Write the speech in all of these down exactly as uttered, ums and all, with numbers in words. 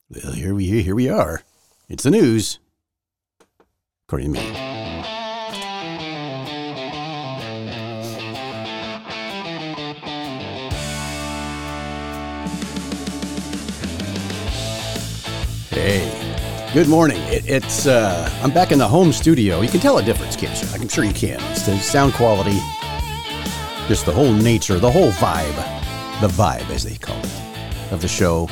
Well, here we here we are. It's the news, according to me. Hey, good morning. It, it's uh, I'm back in the home studio. You can tell a difference, can't you? I'm sure you can. It's the sound quality, just the whole nature, the whole vibe, the vibe as they call it, of the show.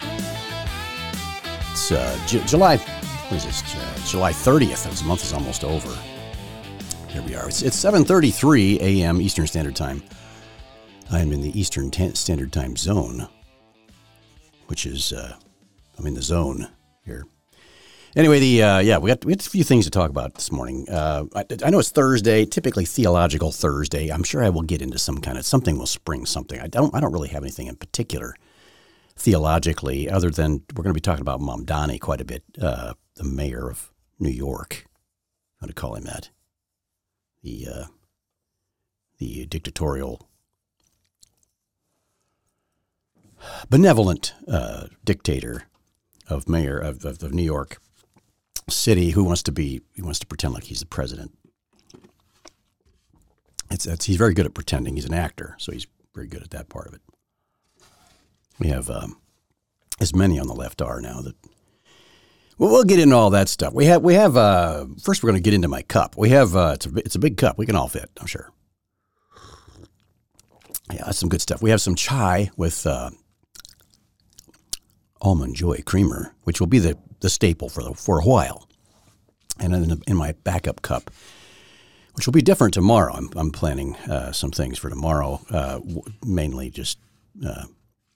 It's uh, J- July, what is this? Uh, July thirtieth. This month is almost over. Here we are. It's, it's seven thirty-three a.m. Eastern Standard Time. I'm in the Eastern T- Standard Time zone, which is, uh, I'm in the zone here. Anyway, the uh, yeah, we got, we got a few things to talk about this morning. Uh, I, I know it's Thursday, typically Theological Thursday. I'm sure I will get into some kind of, something will spring something. I don't, I don't really have anything in particular theologically, other than we're going to be talking about Mamdani quite a bit, uh, the mayor of New York. I'm going to call him that. The uh, the dictatorial, benevolent uh, dictator of mayor of, of, of New York City, who wants to be, he wants to pretend like he's the president. It's, it's he's very good at pretending. He's an actor, so he's very good at that part of it. We have, um, as many on the left are now, that well, we'll get into all that stuff. We have, we have. Uh, first, we're going to get into my cup. We have, uh, it's a, it's a big cup. We can all fit, I'm sure. Yeah, that's some good stuff. We have some chai with uh, almond joy creamer, which will be the, the staple for the, for a while. And in, in my backup cup, which will be different tomorrow. I'm, I'm planning uh, some things for tomorrow, uh, w- mainly just. Uh,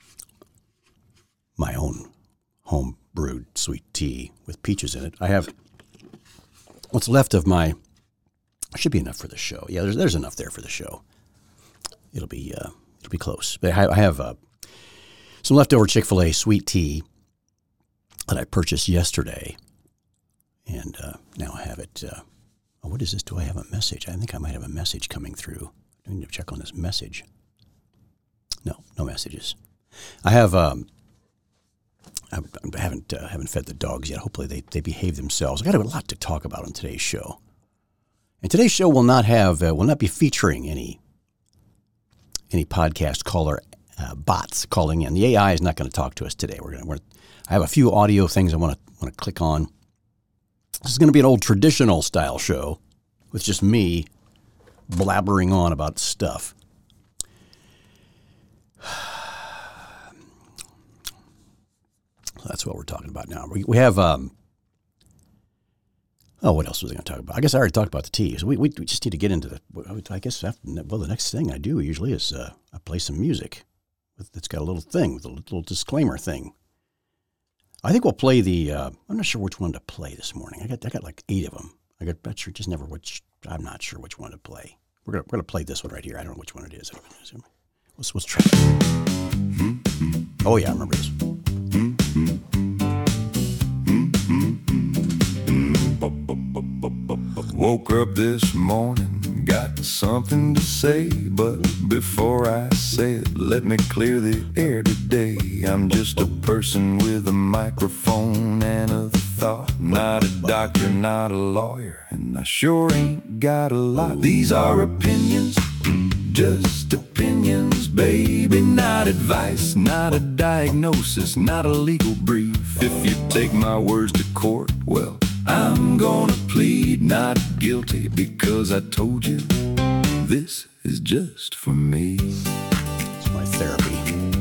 my own home brewed sweet tea with peaches in it. I have what's left of my, should be enough for the show. Yeah, there's there's enough there for the show. It'll be uh, it'll be close. But I, I have uh, some leftover Chick-fil-A sweet tea that I purchased yesterday, and uh, now I have it. Uh, oh, what is this? Do I have a message? I think I might have a message coming through. I need to check on this message. No, no messages. I have. Um, I haven't uh, haven't fed the dogs yet. Hopefully they, they behave themselves. I got a lot to talk about on today's show, and today's show will not have uh, will not be featuring any any podcast caller uh, bots calling in. The A I is not going to talk to us today. We're gonna. We're, I have a few audio things I want to want to click on. This is going to be an old traditional style show with just me blabbering on about stuff. That's what we're talking about now. We, we have, um, oh, what else was I going to talk about? I guess I already talked about the tea. So we, we, we just need to get into the, I guess, after, well, the next thing I do usually is uh, I play some music. It's got a little thing, with a little disclaimer thing. I think we'll play the, uh, I'm not sure which one to play this morning. I got I got like eight of them. I got, but sure, just never which, I'm not sure which one to play. We're going we're gonna play this one right here. I don't know which one it is. Let's, let's try it. Oh, yeah, I remember this. Woke up this morning, got something to say, but before I say it, let me clear the air today. I'm just a person with a microphone and a thought, not a doctor, not a lawyer, and I sure ain't got a lot. These are opinions, just opinions, baby, not advice, not a diagnosis, not a legal brief. If you take my words to court, well, I'm gonna plead not guilty because I told you this is just for me. It's my therapy.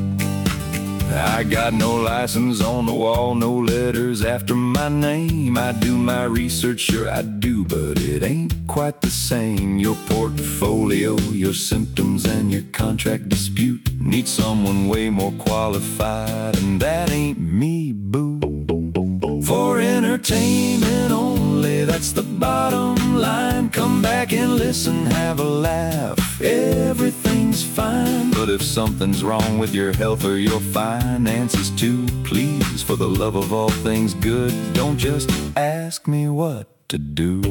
I got no license on the wall, no letters after my name. I do my research, sure I do, but it ain't quite the same. Your portfolio, your symptoms, and your contract dispute need someone way more qualified, and that ain't me, boo. For entertainment only, that's the bottom line. Come back and listen, have a laugh, everything's fine. But if something's wrong with your health or your finances too, please, for the love of all things good, don't just ask me what to do.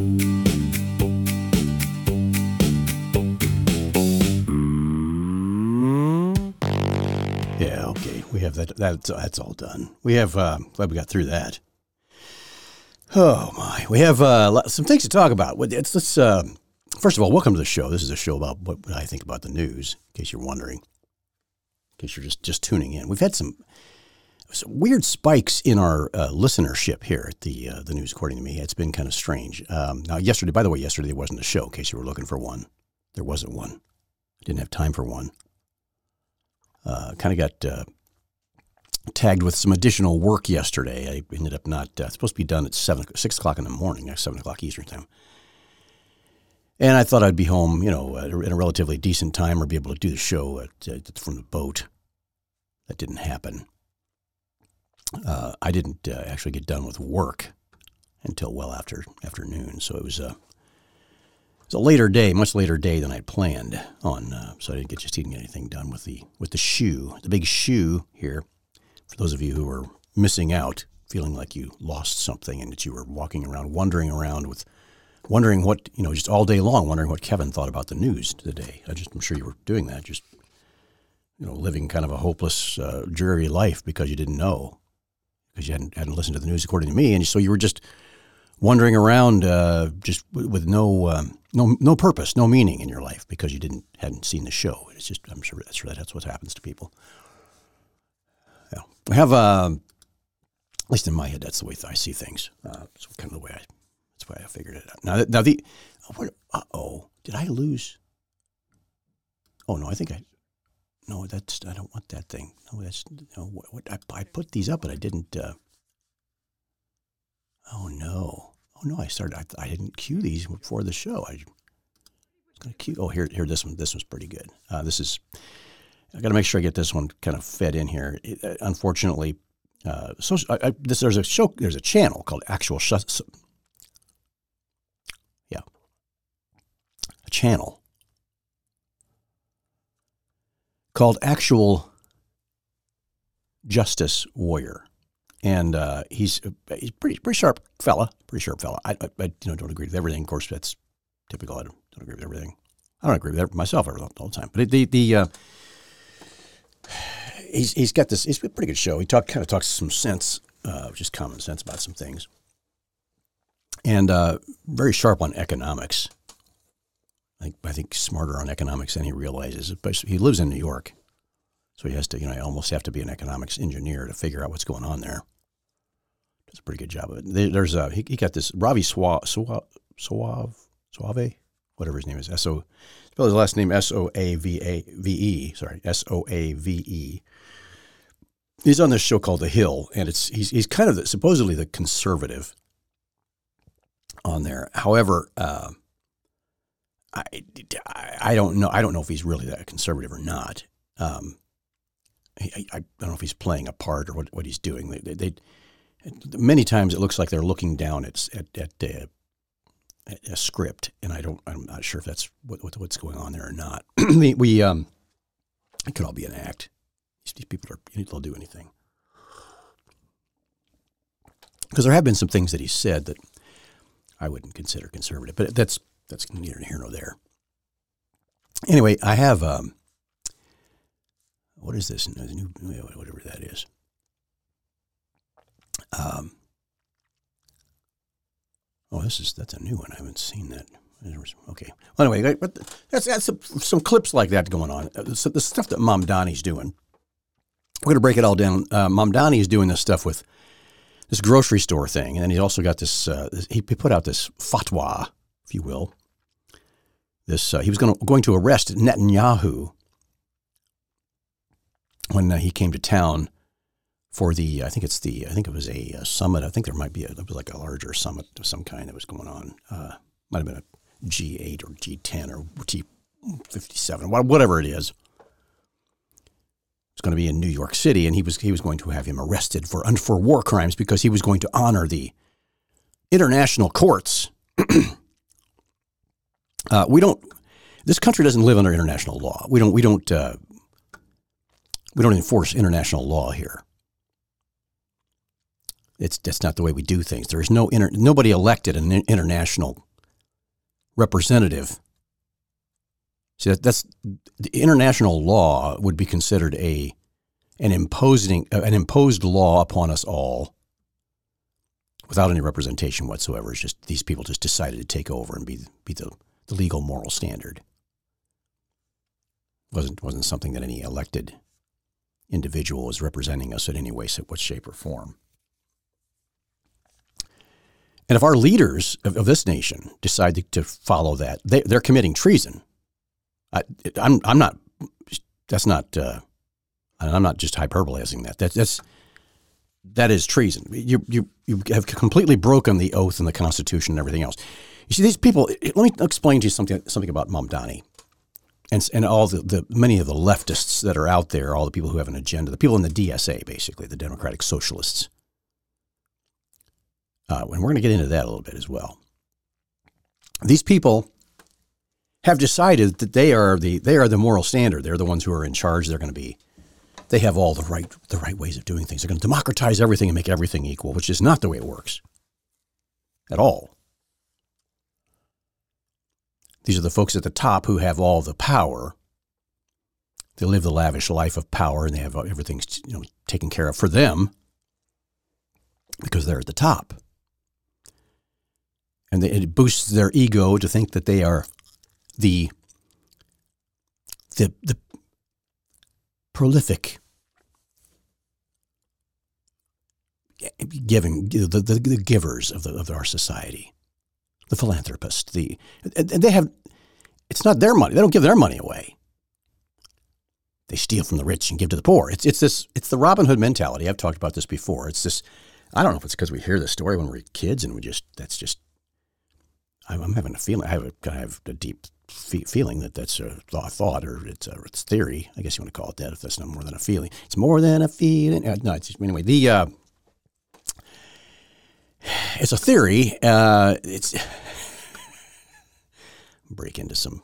Yeah, okay. We we have that. That's that's all done. We have. Uh, glad we got through that. Oh my, we have uh, some things to talk about. It's let's. Uh, first of all, welcome to the show. This is a show about what I think about the news. In case you're wondering, in case you're just just tuning in, we've had some. Some weird spikes in our uh, listenership here at the uh, the news, according to me. It's been kind of strange. Um, now, yesterday, by the way, yesterday there wasn't a show, in case you were looking for one. There wasn't one. I didn't have time for one. Uh, kind of got uh, tagged with some additional work yesterday. I ended up not, uh, supposed to be done at seven, six o'clock in the morning, seven o'clock Eastern time. And I thought I'd be home, you know, at a relatively decent time or be able to do the show at, uh, from the boat. That didn't happen. Uh, I didn't uh, actually get done with work until well after afternoon, so it was a it was a later day, much later day than I'd planned on. Uh, so I didn't get just didn't get anything done with the with the shoe, the big shoe here. For those of you who are missing out, feeling like you lost something and that you were walking around, wandering around with, wondering what you know, just all day long, wondering what Kevin thought about the news today. I just I'm sure you were doing that, just you know, living kind of a hopeless, uh, dreary life because you didn't know. Because you hadn't, hadn't listened to the news, according to me, and so you were just wandering around, uh, just w- with no, um, no, no purpose, no meaning in your life because you didn't hadn't seen the show. It's just, I'm sure that's that's what happens to people. Yeah, we have, uh, at least in my head, that's the way I see things. Uh, it's kind of the way I, that's the way I figured it out. Now, now the, what? Uh oh, did I lose? Oh no, I think I. No, that's, I don't want that thing. No, that's, no, what, what I, I put these up, but I didn't, uh, oh no. Oh no, I started, I, I didn't cue these before the show. I was going to cue, oh, here, here, this one, this one's pretty good. Uh, this is, I got to make sure I get this one kind of fed in here. It, uh, unfortunately, uh, so, I, I, this, there's a show, there's a channel called Actual, Sh- so, yeah, a channel. Called Actual Justice Warrior, and uh, he's he's pretty pretty sharp fella, pretty sharp fella. I, I, I you know don't agree with everything. Of course, that's typical. I don't, don't agree with everything. I don't agree with it myself all, all the time. But the the uh, he's he's got this. It's a pretty good show. He talk kind of talks some sense, uh, just common sense about some things, and uh, very sharp on economics. I think, I think smarter on economics than he realizes. He lives in New York, so he has to, you know, almost have to be an economics engineer to figure out what's going on there. Does a pretty good job of it. There's a, he, he got this, Ravi Suave, Suave, Suave, whatever his name is, S O, spell his last name S O A V A V E, sorry, S O A V E. He's on this show called The Hill, and it's he's he's kind of the, supposedly the conservative on there. However, uh, I, I don't know. I don't know if he's really that conservative or not. Um, I, I don't know if he's playing a part or what, what he's doing. They, they, they many times it looks like they're looking down at at, at, uh, at a script, and I don't. I'm not sure if that's what, what what's going on there or not. we, we um, it could all be an act. These people are they'll do anything because there have been some things that he said that I wouldn't consider conservative, but that's. That's neither here nor there. Anyway, I have, um, what is this? New, whatever that is. Um, oh, this is, that's a new one. I haven't seen that. Okay. Well, anyway, but that's, that's some, some clips like that going on. The stuff that Mamdani's doing. We're going to break it all down. Uh, Mamdani is doing this stuff with this grocery store thing. And then he's also got this, uh, this he put out this fatwa, if you will. This uh, he was going to, going to arrest Netanyahu when uh, he came to town for the I think it's the I think it was a, a summit. I think there might be a, it was like a larger summit of some kind that was going on. Uh, might have been a G eight or G ten or G fifty-seven, whatever it is. It's going to be in New York City, and he was he was going to have him arrested for for war crimes because he was going to honor the international courts. Uh, we don't. This country doesn't live under international law. We don't. We don't. Uh, we don't enforce international law here. It's that's not the way we do things. There is no inter, nobody elected an international representative. See, that, that's the international law would be considered a an imposing uh, an imposed law upon us all without any representation whatsoever. It's just these people just decided to take over and be be the, the legal moral standard. Wasn't wasn't something that any elected individual was representing us in any way, what shape or form. And if our leaders of, of this nation decide to, to follow that, they, they're committing treason. I, I'm I'm not. That's not. Uh, I'm not just hyperbolizing that. That's that's that is treason. You you you have completely broken the oath and the Constitution and everything else. You see, these people. Let me explain to you something something about Mamdani, and and all the, the many of the leftists that are out there, all the people who have an agenda, the people in the D S A, basically the Democratic Socialists. Uh, and we're going to get into that a little bit as well. These people have decided that they are the they are the moral standard. They're the ones who are in charge. They're going to be. They have all the right the right ways of doing things. They're going to democratize everything and make everything equal, which is not the way it works at all. These are the folks at the top who have all the power. They live the lavish life of power, and they have everything, you know, taken care of for them because they're at the top. And they, it boosts their ego to think that they are the the the prolific giving the, the, the givers of the of our society, the philanthropists. The and they have it's not their money. They don't give their money away. They steal from the rich and give to the poor. It's it's this it's the Robin Hood mentality. I've talked about this before. It's this. I don't know if it's because we hear this story when we're kids and we just that's just. I'm having a feeling. I have a kind of a deep fe- feeling that that's a thought, or it's a it's theory. I guess you want to call it that. If that's not more than a feeling, it's more than a feeling. Uh, no, it's just, anyway. The uh, it's a theory. Uh, it's break into some.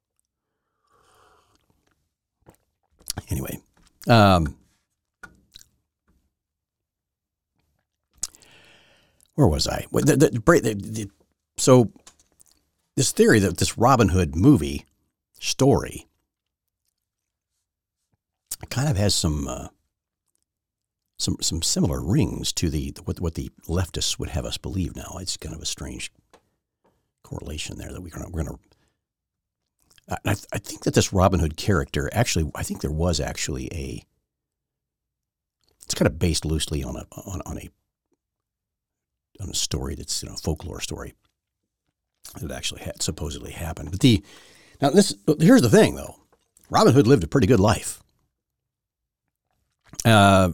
Anyway, um, where was I? The, the, the, the, so. This theory that this Robin Hood movie story kind of has some uh, some some similar rings to the what what the leftists would have us believe now. It's kind of a strange correlation there that we're gonna we're gonna. I, I think that this Robin Hood character actually, I think there was actually a. It's kind of based loosely on a on, on a on a story that's, you know, a folklore story. It actually had supposedly happened. But the now this here's the thing though. Robin Hood lived a pretty good life. Uh,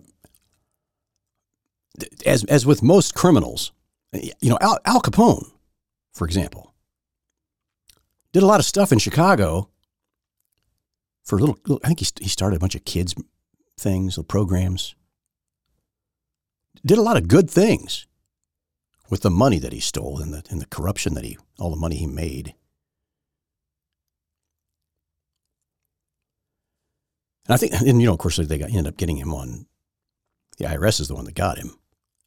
as as with most criminals, you know, Al, Al Capone, for example, did a lot of stuff in Chicago for little. little I think he he started a bunch of kids things, little programs. Did a lot of good things with the money that he stole and the and the corruption that he, all the money he made. And I think, and you know, of course, they got, ended up getting him on, the I R S is the one that got him.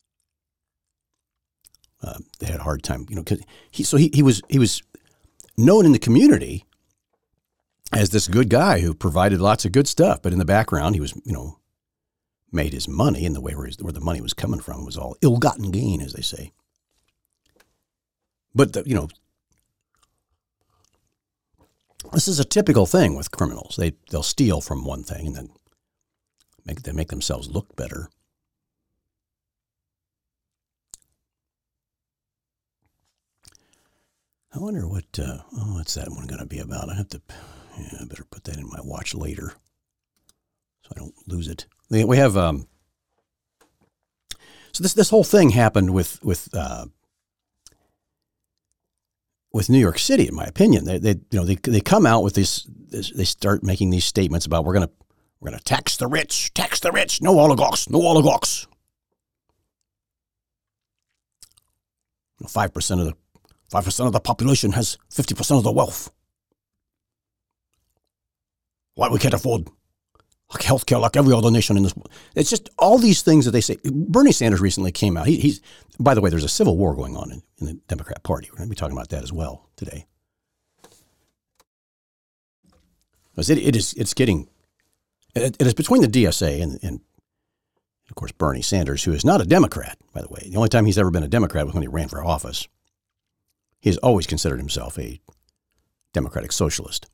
Uh, they had a hard time, you know, cause he, so he, he was, he was known in the community as this good guy who provided lots of good stuff, but in the background, he was, you know, made his money, and the way where, his, where the money was coming from was all ill-gotten gain, as they say. But, the, you know, this is a typical thing with criminals. They, they'll steal from one thing and then make, they make themselves look better. I wonder what, uh, oh, what's that one going to be about? I have to, yeah, I better put that in my watch later so I don't lose it. We have, um, so this, this whole thing happened with, with, uh, with New York City, in my opinion. They, they you know, they they come out with this, this, they start making these statements about we're gonna we're gonna tax the rich, tax the rich, no oligarchs, no oligarchs. Five percent of the five percent of the population has fifty percent of the wealth. Why we can't afford healthcare like every other nation in this world? It's just all these things that they say. Bernie Sanders recently came out. He, he's, by the way, there's a civil war going on in, in the Democrat Party. We're going to be talking about that as well today. Because it, it is, it's getting, It, it is between the D S A and, and, of course, Bernie Sanders, who is not a Democrat, by the way. The only time he's ever been a Democrat was when he ran for office. He has always considered himself a democratic socialist.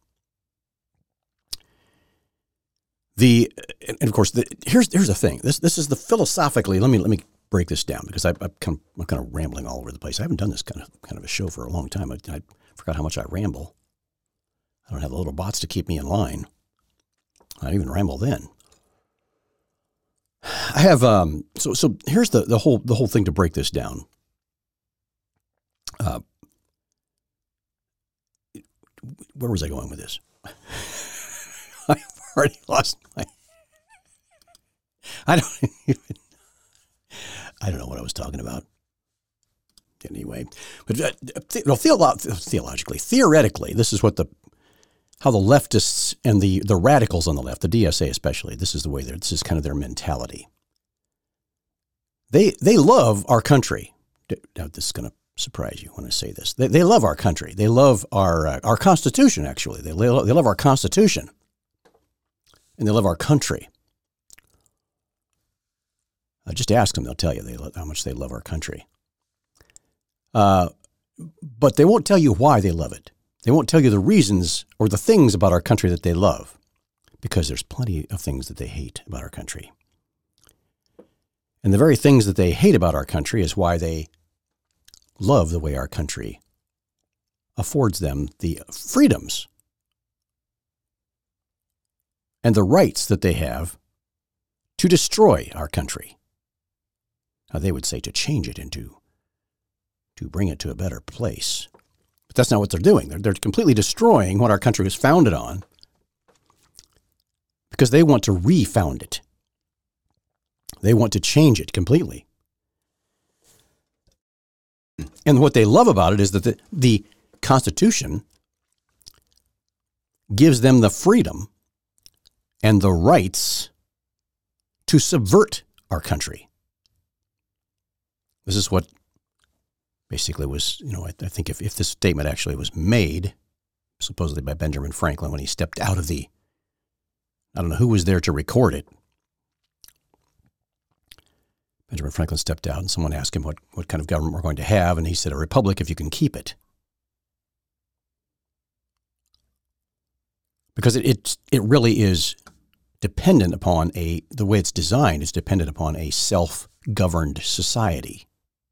The and of course the, here's here's the thing. This this is the philosophically. Let me let me break this down because I, I'm kind of I'm kind of rambling all over the place. I haven't done this kind of kind of a show for a long time. I, I forgot how much I ramble. I don't have the little bots to keep me in line. I don't even ramble then. I have um. So so here's the the whole the whole thing to break this down. Uh, where was I going with this? I've already lost my. I don't even. I don't know what I was talking about. Anyway, but uh, the, no, theolo- theologically, theoretically, this is what the how the leftists and the the radicals on the left, the D S A especially, this is the way they're. This is kind of their mentality. They they love our country. Now, this is going to surprise you when I say this. They they love our country. They love our uh, our Constitution. Actually, they lo- they love our Constitution, and they love our country. Uh, just ask them; they'll tell you they lo- how much they love our country. Uh, but they won't tell you why they love it. They won't tell you the reasons or the things about our country that they love, because there's plenty of things that they hate about our country. And the very things that they hate about our country is why they love the way our country affords them the freedoms and the rights that they have to destroy our country. Now, they would say to change it into, to bring it to a better place. But that's not what they're doing. They're, they're completely destroying what our country was founded on because they want to refound it. They want to change it completely. And what they love about it is that the, the Constitution gives them the freedom and the rights to subvert our country. This is what basically was, you know, I, I think if, if this statement actually was made, supposedly by Benjamin Franklin when he stepped out of the, I don't know who was there to record it. Benjamin Franklin stepped out and someone asked him what, what kind of government we're going to have. And he said, a republic if you can keep it. Because it, it, it really is dependent upon a, the way it's designed is dependent upon a self-governed society.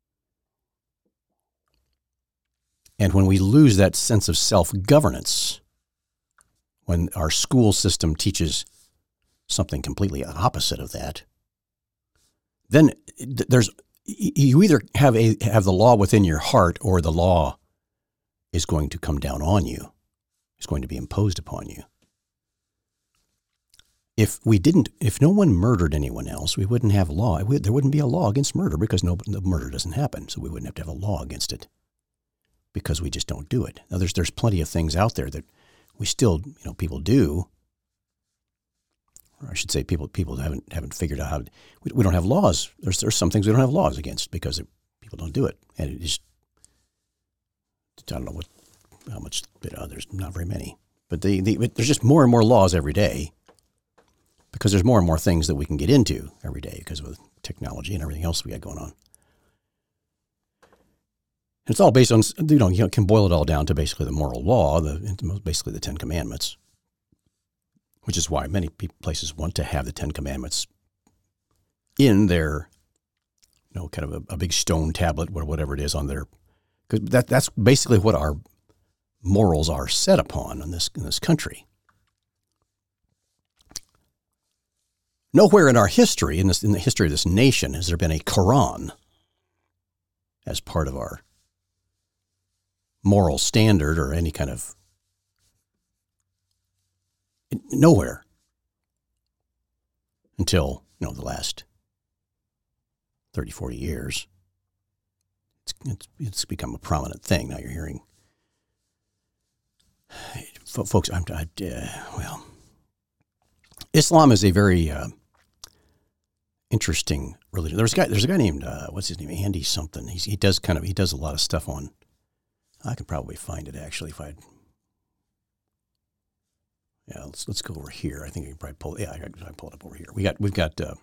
And when we lose that sense of self-governance, when our school system teaches something completely opposite of that, then there's you either have a have the law within your heart or the law is going to come down on you. It's going to be imposed upon you. If we didn't, if no one murdered anyone else, we wouldn't have law. We, there wouldn't be a law against murder because no the murder doesn't happen. So we wouldn't have to have a law against it because we just don't do it. Now there's there's plenty of things out there that we still, you know, people do. Or I should say, people people haven't haven't figured out how to, we, we don't have laws. There's there's some things we don't have laws against because it, people don't do it, and it is I don't know what how much you know, there's not very many, but the, the there's just more and more laws every day because there's more and more things that we can get into every day because of technology and everything else we got going on. And it's all based on you know you know, can boil it all down to basically the moral law, the basically the Ten Commandments. Which is why many places want to have the Ten Commandments in their, you know, kind of a, a big stone tablet or whatever it is on their, because that that's basically what our morals are set upon in this in this country. Nowhere in our history, in this in the history of this nation, has there been a Quran as part of our moral standard or any kind of. Nowhere until, you know, the last thirty, forty years. It's, it's, it's become a prominent thing. Now you're hearing, folks, I'm, I, uh, well, Islam is a very uh, interesting religion. There's a guy, there's a guy named, uh, what's his name? Andy something. He's, he does kind of, he does a lot of stuff on, I could probably find it actually if I'd, Yeah, let's let's go over here. I think I can probably pull. Yeah, I can I pull it up over here. We got we've got. Uh,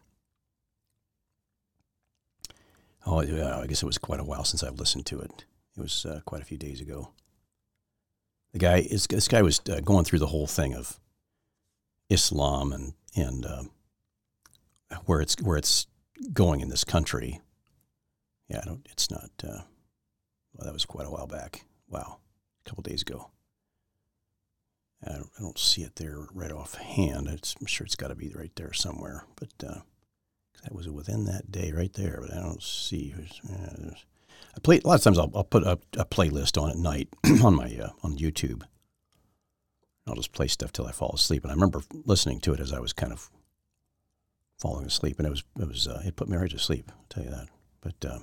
oh, yeah, I guess it was quite a while since I've listened to it. It was uh, quite a few days ago. The guy is this guy was uh, going through the whole thing of Islam and and uh, where it's where it's going in this country. Yeah, I don't, it's not. Uh, well, that was quite a while back. Wow, a couple days ago. I don't, I don't see it there right offhand. It's, I'm sure it's got to be right there somewhere. But uh, that was within that day right there. But I don't see. Uh, I play a lot of times. I'll, I'll put a, a playlist on at night on my uh, on YouTube. I'll just play stuff till I fall asleep. And I remember listening to it as I was kind of falling asleep, and it was it was uh, it put me right to sleep. I'll tell you that. But uh,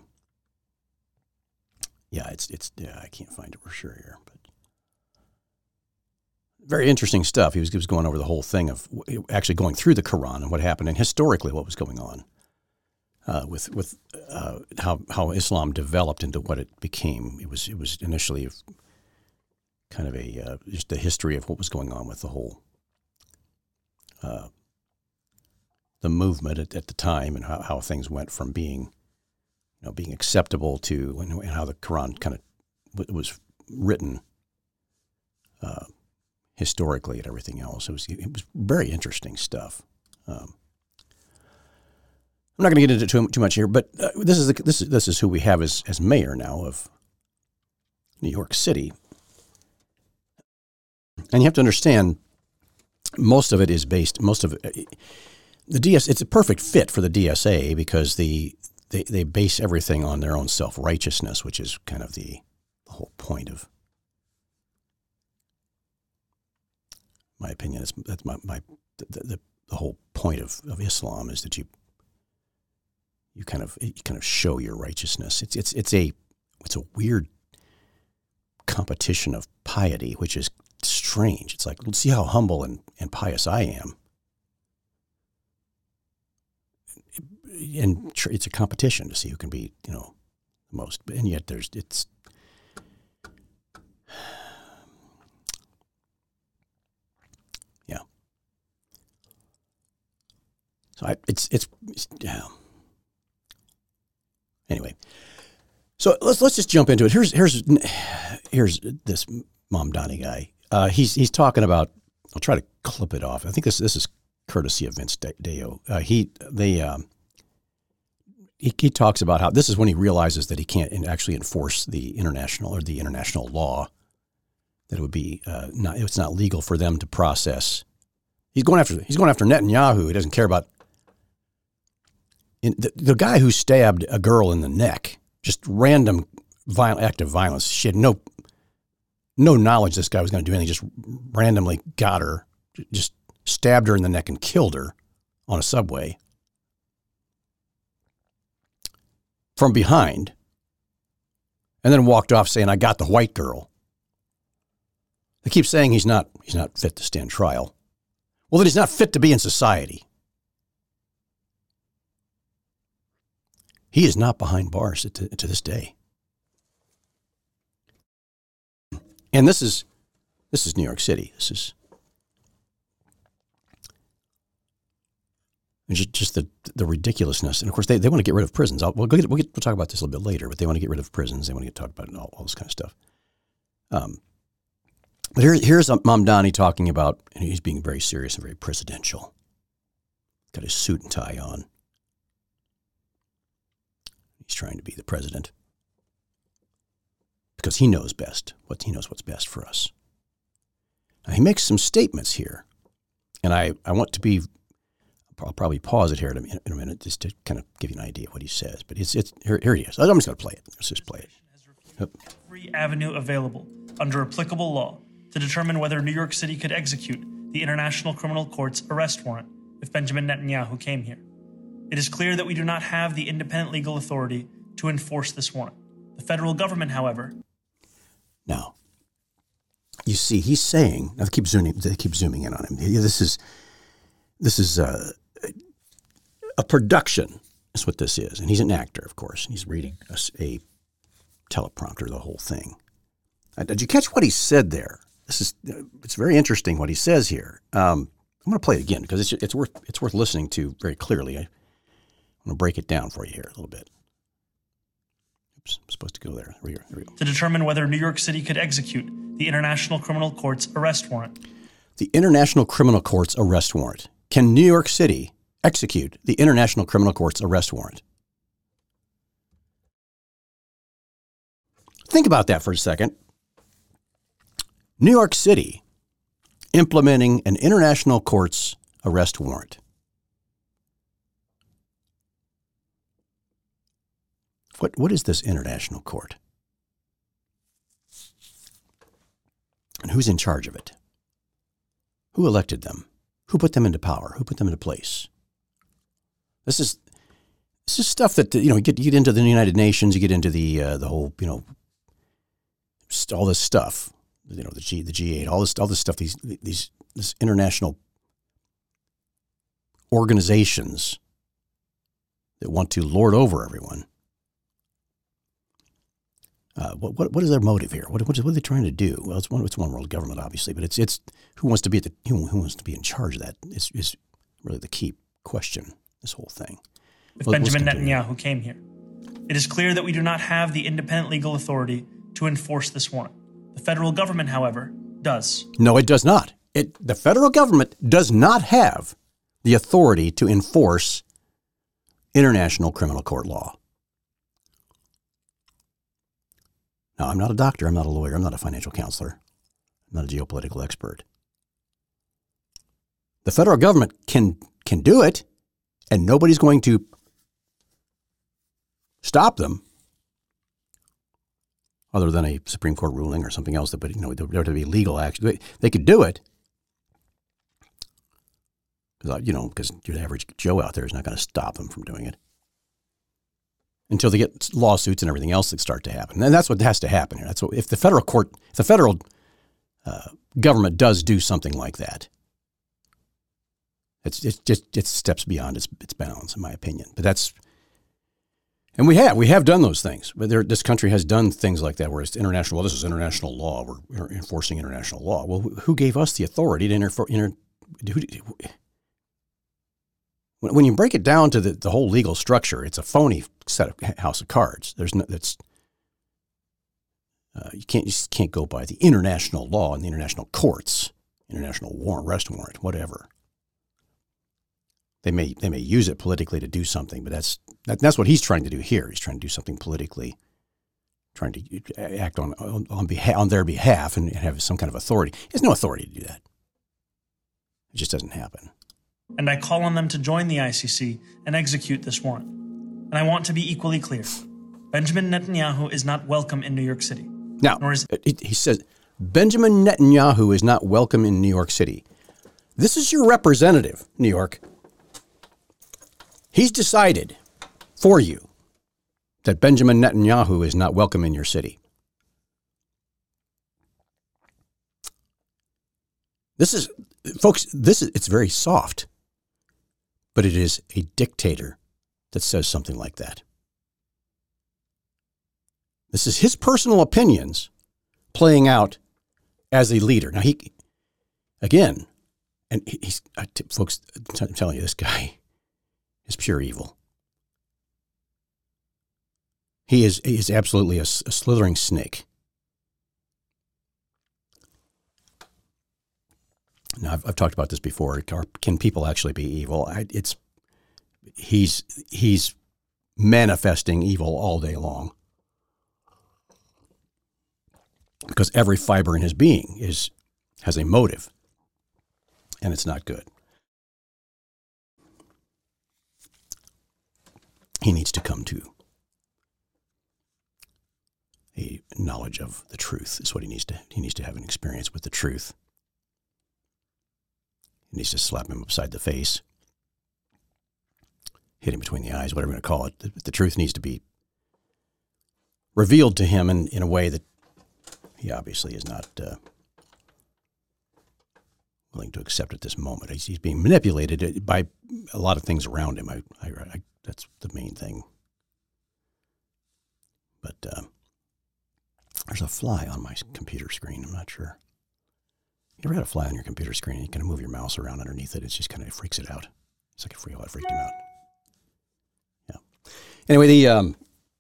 yeah, it's it's yeah. I can't find it for sure here, but. Very interesting stuff. He was, he was going over the whole thing of actually going through the Quran and what happened and historically what was going on uh, with with uh, how how Islam developed into what it became. It was it was initially kind of a uh, just the history of what was going on with the whole uh, the movement at, at the time and how, how things went from being you know being acceptable to and, and how the Quran kind of was written. Uh, historically and everything else. It was it was very interesting stuff. Um, I'm not going to get into too, too much here, but uh, this is the, this is this is who we have as as mayor now of New York City. And you have to understand, most of it is based. Most of it, the D S. It's a perfect fit for the D S A because the they they base everything on their own self righteousness, which is kind of the, the whole point of. My opinion is that's my, my the, the, the whole point of, of Islam is that you you kind of you kind of show your righteousness. It's it's it's a it's a weird competition of piety, which is strange. It's like, let's see how humble and, and pious I am. And it's a competition to see who can be, you know, the most. And yet there's it's So I, it's, it's, it's, yeah. Anyway, so let's, let's just jump into it. Here's, here's, here's this Mamdani guy. Uh, he's, he's talking about, I'll try to clip it off. I think this, this is courtesy of Vince Deo. Uh, he, they, um, he, he talks about how this is when he realizes that he can't actually enforce the international or the international law, that it would be, uh, not, it's not legal for them to process. He's going after, he's going after Netanyahu. He doesn't care about, In the, the guy who stabbed a girl in the neck, just random violent act of violence. She had no no knowledge this guy was going to do anything. Just randomly got her, just stabbed her in the neck and killed her on a subway from behind, and then walked off saying, "I got the white girl." They keep saying he's not he's not fit to stand trial. Well, then he's not fit to be in society. He is not behind bars to, to this day. And this is this is New York City. This is just, just the the ridiculousness. And of course, they, they want to get rid of prisons. I'll, we'll, get, we'll, get, we'll talk about this a little bit later, but they want to get rid of prisons. They want to get talk about all, all this kind of stuff. Um, but here, here's Mamdani talking about, and he's being very serious and very presidential. Got his suit and tie on. He's trying to be the president because he knows best. What he knows what's best for us. Now, he makes some statements here, and I, I want to be. I'll probably pause it here in a, minute, in a minute just to kind of give you an idea of what he says. But it's it's here. Here he is. I'm just going to play it. Let's just play it. Yep. Every avenue available under applicable law to determine whether New York City could execute the International Criminal Court's arrest warrant if Benjamin Netanyahu came here. It is clear that we do not have the independent legal authority to enforce this warrant. The federal government, however... Now, you see, he's saying... Now, they keep zooming, they keep zooming in on him. This is this is a, a production, is what this is. And he's an actor, of course. And he's reading a, a teleprompter, the whole thing. Uh, did you catch what he said there? this is it's very interesting what he says here. Um, I'm going to play it again because it's it's worth it's worth listening to very clearly. I, I'm going to break it down for you here a little bit. Oops, I'm supposed to go there. There we go. There we go. To determine whether New York City could execute the International Criminal Court's arrest warrant. The International Criminal Court's arrest warrant. Can New York City execute the International Criminal Court's arrest warrant? Think about that for a second. New York City implementing an international court's arrest warrant. What, what is this international court? And who's in charge of it? Who elected them? Who put them into power? Who put them into place? This is this is stuff that, you know, you get, you get into the United Nations, you get into the uh, the whole, you know, all this stuff, you know, the G the G eight, all this all this stuff, these these this international organizations that want to lord over everyone. Uh, what what what is their motive here? What what, is, what are they trying to do? Well, it's one it's one world government, obviously, but it's it's who wants to be at the who, who wants to be in charge of that is is really the key question. This whole thing. If Well, Benjamin let's continue. Netanyahu came here, it is clear that we do not have the independent legal authority to enforce this warrant. The federal government, however, does. No, it does not. It the federal government does not have the authority to enforce international criminal court law. Now, I'm not a doctor, I'm not a lawyer, I'm not a financial counselor, I'm not a geopolitical expert. The federal government can can do it, and nobody's going to stop them, other than a Supreme Court ruling or something else that, but you know, there would be legal action. They, they could do it, because you know, because your average Joe out there is not going to stop them from doing it until they get lawsuits and everything else that start to happen. And that's what has to happen here. That's what if the federal court, if the federal uh, government does do something like that, it's it's just it steps beyond its its bounds, in my opinion. But that's. And we have we have done those things. But there, this country has done things like that, where it's international. Well, this is international law. We're, we're enforcing international law. Well, who gave us the authority to interfere? Inter, who, when, when you break it down to the, the whole legal structure, it's a phony set of house of cards. There's no that's uh, you can't you just can't go by the international law and the international courts, international warrant, arrest warrant, whatever. They may they may use it politically to do something, but that's that, that's what he's trying to do here. He's trying to do something politically, trying to act on on, on, behalf, on their behalf and have some kind of authority. He has no authority to do that. It just doesn't happen. And I call on them to join the I C C and execute this warrant. And I want to be equally clear. Benjamin Netanyahu is not welcome in New York City. Now, Nor is it, he says, Benjamin Netanyahu is not welcome in New York City. This is your representative, New York. He's decided for you that Benjamin Netanyahu is not welcome in your city. This is, folks, this is, it's very soft, but it is a dictator that says something like that. This is his personal opinions playing out as a leader. Now, he, again, and he's, folks, I'm telling you, this guy is pure evil. He is he is absolutely a, a slithering snake. Now, I've, I've talked about this before. Can people actually be evil? I, it's he's he's manifesting evil all day long, because every fiber in his being is has a motive, and it's not good. He needs to come to a knowledge of the truth. Is what he needs to. He needs to have an experience with the truth. He needs to slap him upside the face, hit him between the eyes, whatever you want to call it. The, the truth needs to be revealed to him in, in a way that he obviously is not uh, willing to accept at this moment. He's, he's being manipulated by a lot of things around him. I, I, I That's the main thing. But uh, there's a fly on my computer screen. I'm not sure. You ever had a fly on your computer screen and you kind of move your mouse around underneath it? It just kind of freaks it out. It's like a freak out. It freaked him out. Yeah. Anyway, the um.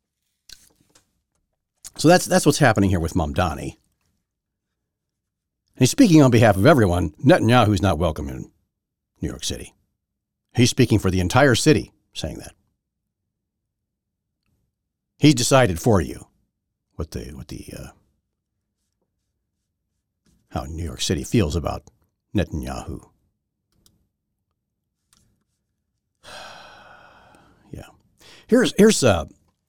So that's that's what's happening here with Mamdani. And he's speaking on behalf of everyone. Netanyahu's not welcome in New York City. He's speaking for the entire city, saying that. He's decided for you what the what the uh, how New York City feels about Netanyahu. Yeah. Here's here's uh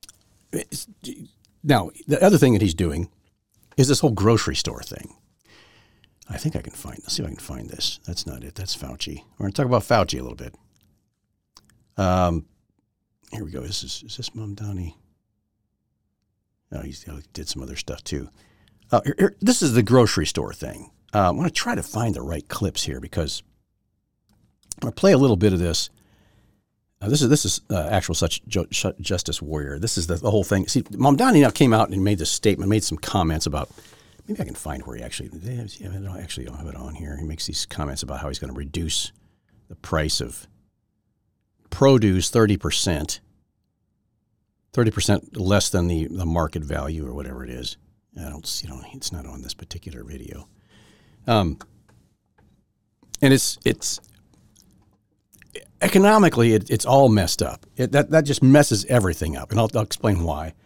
now the other thing that he's doing is this whole grocery store thing. I think I can find. Let's see if I can find this. That's not it. That's Fauci. We're going to talk about Fauci a little bit. Um, here we go. Is this is this Mamdani? No, he's, he did some other stuff too. Uh, here, here, this is the grocery store thing. Uh, I'm going to try to find the right clips here because I'm going to play a little bit of this. Uh, this is this is uh, actual such ju- justice warrior. This is the, the whole thing. See, Mamdani now came out and made this statement, made some comments about. Maybe I can find where he actually. They have, yeah, I don't, actually don't have it on here. He makes these comments about how he's going to reduce the price of produce thirty percent. thirty percent less than the, the market value or whatever it is. I don't see, you know, it's not on this particular video. Um, and it's, it's economically, it, it's all messed up. It, that, that just messes everything up. And I'll, I'll explain why.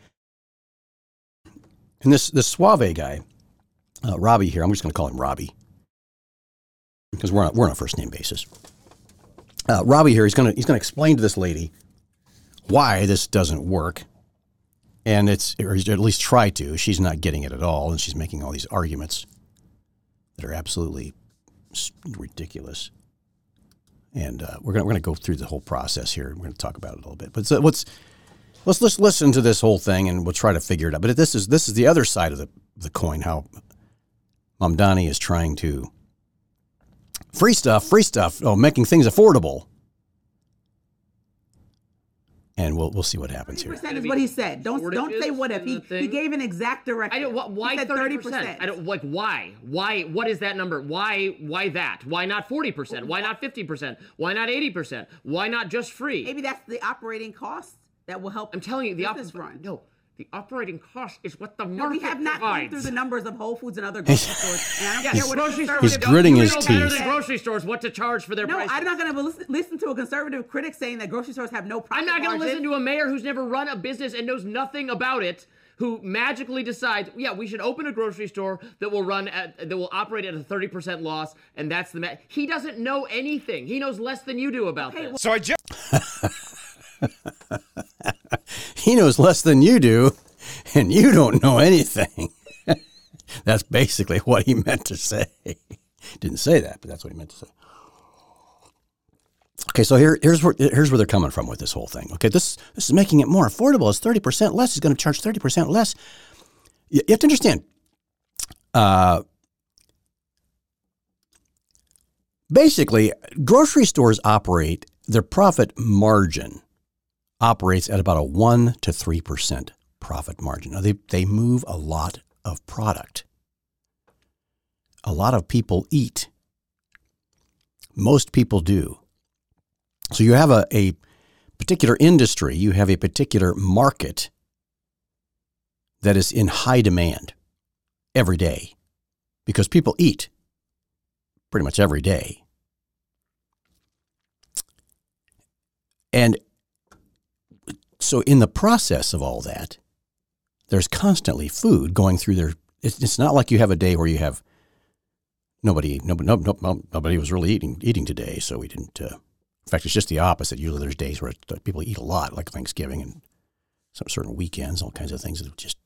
And this, this Suave guy, uh, Robbie here, I'm just going to call him Robbie because we're on, we're on a first name basis. Uh, Robbie here, he's going to, he's going to explain to this lady why this doesn't work. And it's, or at least try to. She's not getting it at all. And she's making all these arguments that are absolutely ridiculous. And uh, we're going we're going to go through the whole process here. We're going to talk about it a little bit. But so what's, let's, let's listen to this whole thing and we'll try to figure it out. But this is, this is the other side of the, the coin, how Mamdani is trying to free stuff, free stuff, oh, making things affordable. And we'll we'll see what happens here. thirty percent is what he said. Don't don't say what if. He, he gave an exact direction. I don't. What, why thirty percent? I don't like why. Why? What is that number? Why? Why that? Why not forty percent? Why not fifty percent? Why not eighty percent? Why not just free? Maybe that's the operating costs that will help. I'm telling you, the business op- run. No. The operating cost is what the market no, we have not provides. gone through the numbers of Whole Foods and other grocery stores. And I don't yes, care what grocery stores. He's gritting his know teeth. Better than grocery stores what to charge for their no, prices. I'm not going to listen, listen to a conservative critic saying that grocery stores have no profit I'm not going to margin. listen to a mayor who's never run a business and knows nothing about it, who magically decides, yeah, we should open a grocery store that will run at, that will operate at a thirty percent loss, and that's the ma- he doesn't know anything. He knows less than you do about okay, this. Well- So I just He knows less than you do, and you don't know anything. That's basically what he meant to say. Didn't say that, but that's what he meant to say. Okay, so here, here's where here's where they're coming from with this whole thing. Okay, this this is making it more affordable. It's thirty percent less. He's going to charge thirty percent less. You, you have to understand. Uh, basically, grocery stores operate, their profit margin operates at about a one to three percent profit margin. Now, they, they move a lot of product. A lot of people eat. Most people do. So you have a, a particular industry, you have a particular market that is in high demand every day because people eat pretty much every day. And so in the process of all that, there's constantly food going through their, it's, it's not like you have a day where you have nobody, nobody, nobody, nobody was really eating, eating today. So we didn't, uh, in fact, it's just the opposite. Usually there's days where it, people eat a lot, like Thanksgiving and some certain weekends, all kinds of things that just,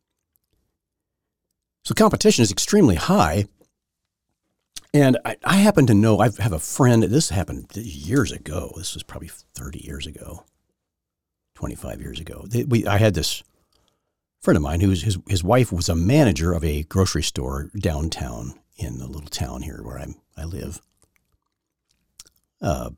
so competition is extremely high. And I, I happen to know, I have a friend, this happened years ago. This was probably thirty years ago, twenty-five years ago. They, we, I had this friend of mine who's his, his wife was a manager of a grocery store downtown in the little town here where I'm, I live. Uh,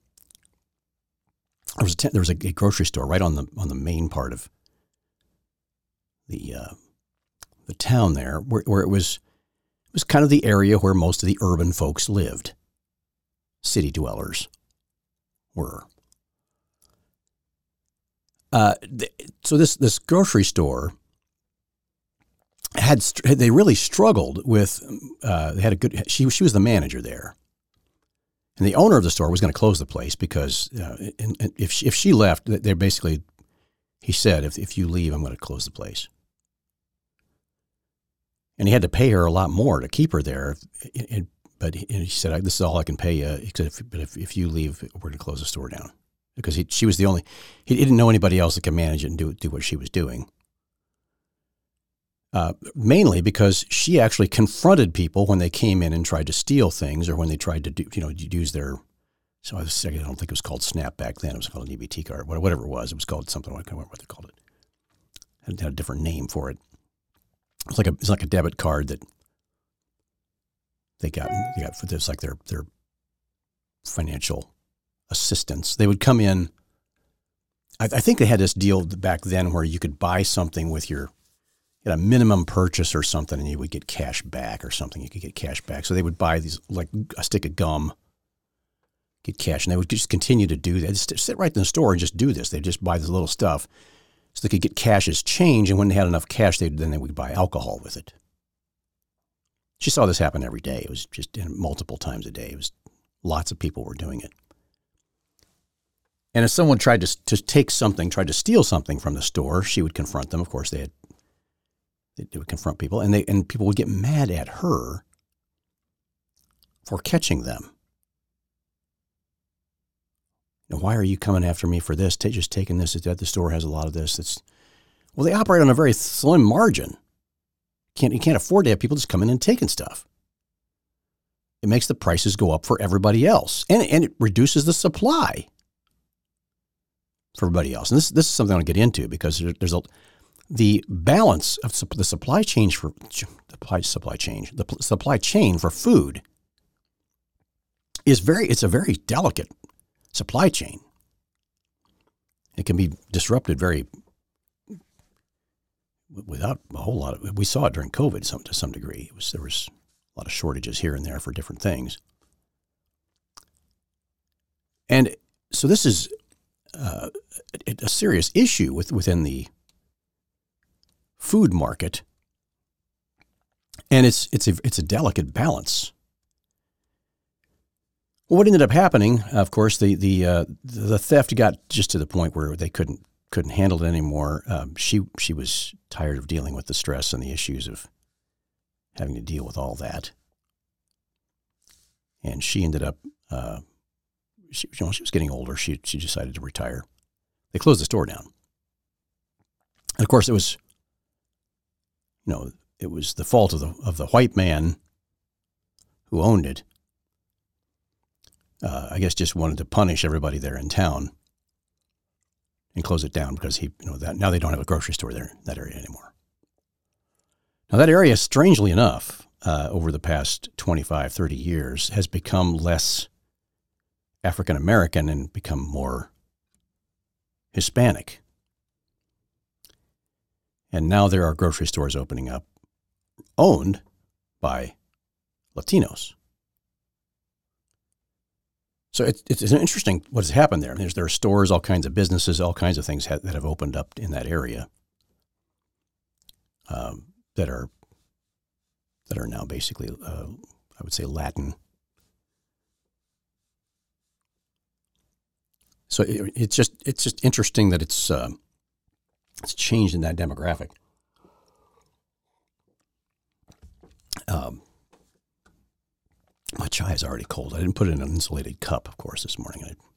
there was a t- there was a, a grocery store right on the on the main part of the uh, the town there where, where it was was kind of the area where most of the urban folks lived. City dwellers were. Uh, th- so this this grocery store had they really struggled with. Uh, they had a good. She she was the manager there, and the owner of the store was going to close the place because uh, and, and if she, if she left, they're basically. He said, "If if you leave, I'm going to close the place." And he had to pay her a lot more to keep her there. It, it, but he, he said, "This is all I can pay you. He said, if, but if if you leave, we're going to close the store down." Because he, she was the only, he didn't know anybody else that could manage it and do do what she was doing. Uh, mainly because she actually confronted people when they came in and tried to steal things or when they tried to do, you know, use their, so I was saying, I don't think it was called Snap back then. It was called an E B T card, whatever it was. It was called something, I can't remember what they called it. It had a different name for it. It was like a, it's like a debit card that they got, they got for this, like their, their financial assistance. They would come in. I, I think they had this deal back then where you could buy something with your, you had a minimum purchase or something, and you would get cash back or something. You could get cash back. So they would buy these, like a stick of gum, get cash, and they would just continue to do that. Just sit right in the store and just do this. They'd just buy this little stuff so they could get cash as change, and when they had enough cash, they then they would buy alcohol with it. She saw this happen every day. It was just multiple times a day. It was lots of people were doing it. And if someone tried to to take something, tried to steal something from the store, she would confront them. Of course, they had they would confront people, and they and people would get mad at her for catching them. You know, why are you coming after me for this? Take, just taking this. The store has a lot of this. It's well, they operate on a very slim margin. Can't you can't afford to have people just coming in and taking stuff. It makes the prices go up for everybody else, and and it reduces the supply for everybody else. And this this is something I want to get into because there, there's a the balance of the supply chain for supply supply chain the supply chain for food is very it's a very delicate supply chain. It can be disrupted very without a whole lot of. We saw it during COVID some to some degree. It was there was a lot of shortages here and there for different things, and so this is uh, a, a serious issue with within the food market, and it's it's a it's a delicate balance. Well, what ended up happening, of course, the the uh, the theft got just to the point where they couldn't couldn't handle it anymore. Um, she she was tired of dealing with the stress and the issues of having to deal with all that, and she ended up. Uh, she, you know, she was getting older. She she decided to retire. They closed the store down, and of course, it was. You know, it was the fault of the of the white man who owned it. Uh, I guess just wanted to punish everybody there in town and close it down because he, you know, that now they don't have a grocery store there in that area anymore. Now that area, strangely enough, uh, over the past twenty-five, thirty years, has become less African American and become more Hispanic. And now there are grocery stores opening up owned by Latinos. So it's, it's interesting what has happened there. There's, there are stores, all kinds of businesses, all kinds of things ha- that have opened up in that area um, that are that are now basically, uh, I would say, Latin. So it, it's just it's just interesting that it's. Uh, It's changed in that demographic. Um, my chai is already cold. I didn't put it in an insulated cup, of course, this morning. I,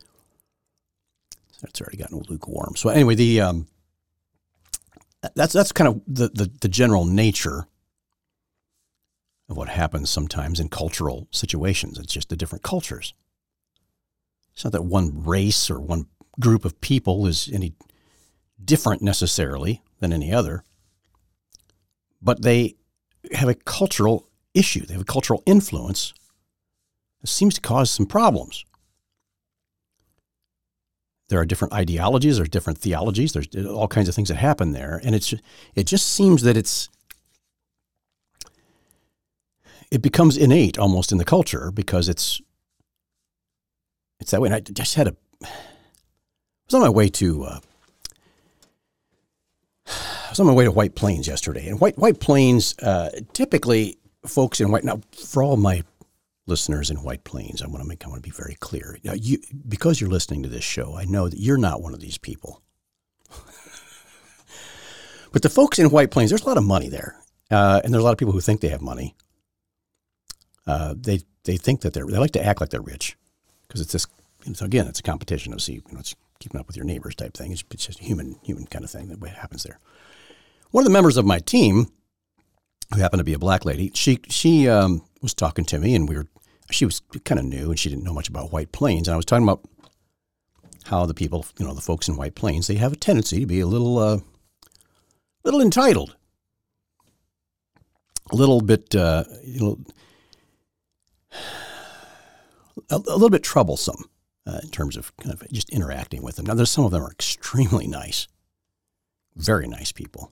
it's already gotten lukewarm. So anyway, the um, that's that's kind of the, the the general nature of what happens sometimes in cultural situations. It's just the different cultures. It's not that one race or one group of people is any different necessarily than any other, but they have a cultural issue. They have a cultural influence that seems to cause some problems. There are different ideologies, there's different theologies, there's all kinds of things that happen there, and it's it just seems that it's it becomes innate almost in the culture because it's it's that way. And I just had a I was on my way to uh, I was on my way to White Plains yesterday, and White White Plains uh, typically folks in White now for all my listeners in White Plains, I want to make I want to be very clear. Now, you because you're listening to this show, I know that you're not one of these people. But the folks in White Plains, there's a lot of money there, uh, and there's a lot of people who think they have money. Uh, they they think that they're they like to act like they're rich because it's this. It's, again, it's a competition of see, you know, it's keeping up with your neighbors type thing. It's, it's just a human human kind of thing that happens there. One of the members of my team, who happened to be a black lady, she she um, was talking to me, and we were she was kind of new, and she didn't know much about White Plains, and I was talking about how the people, you know, the folks in White Plains, they have a tendency to be a little. Uh, little entitled, a little bit, uh, you know, a, a little bit troublesome uh, in terms of kind of just interacting with them. Now, there's some of them are extremely nice, very nice people.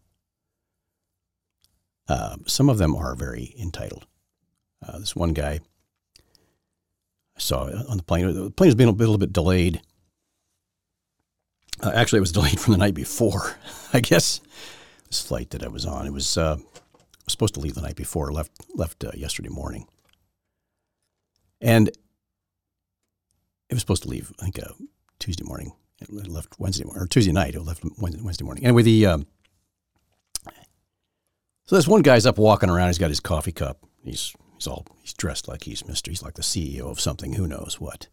Uh, some of them are very entitled. Uh, this one guy I saw on the plane, the plane was being a little bit delayed. Uh, actually, it was delayed from the night before, I guess. This flight that I was on, it was, uh, was supposed to leave the night before, left left uh, yesterday morning. And it was supposed to leave, I think, uh, Tuesday morning. It left Wednesday morning, or Tuesday night. It left Wednesday morning. Anyway, the um, so this one guy's up walking around. He's got his coffee cup. He's he's all he's dressed like he's Mister He's like the C E O of something. Who knows what?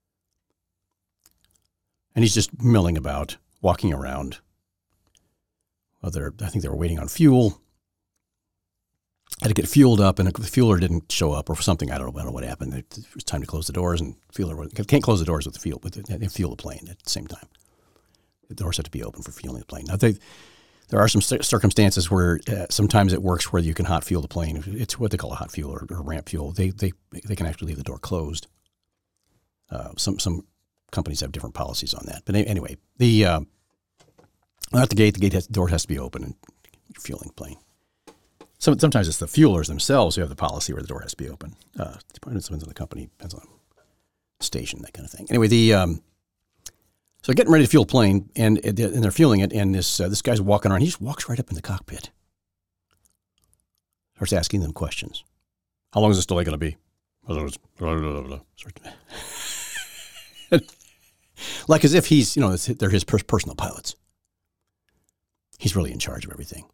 And he's just milling about, walking around. Well, they're, I think they were waiting on fuel. Had to get fueled up, and the fueler didn't show up or something. I don't know, I don't know what happened. It was time to close the doors, and fueler can't close the doors with the fuel, with the, they fuel the plane at the same time. The doors have to be open for fueling the plane. Now, they, there are some circumstances where uh, sometimes it works where you can hot fuel the plane. It's what they call a hot fuel or, or ramp fuel. They they they can actually leave the door closed. Uh, some some companies have different policies on that. But anyway, the uh, at the gate, the gate has, the door has to be open and you're fueling the plane. So sometimes it's the fuelers themselves who have the policy where the door has to be open. Uh, depends on the company, depends on the station, that kind of thing. Anyway, the um, so getting ready to fuel the plane, and and they're fueling it, and this uh, this guy's walking around. He just walks right up in the cockpit, starts asking them questions. How long is this delay going to be? Like as if he's, you know, they're his personal pilots. He's really in charge of everything.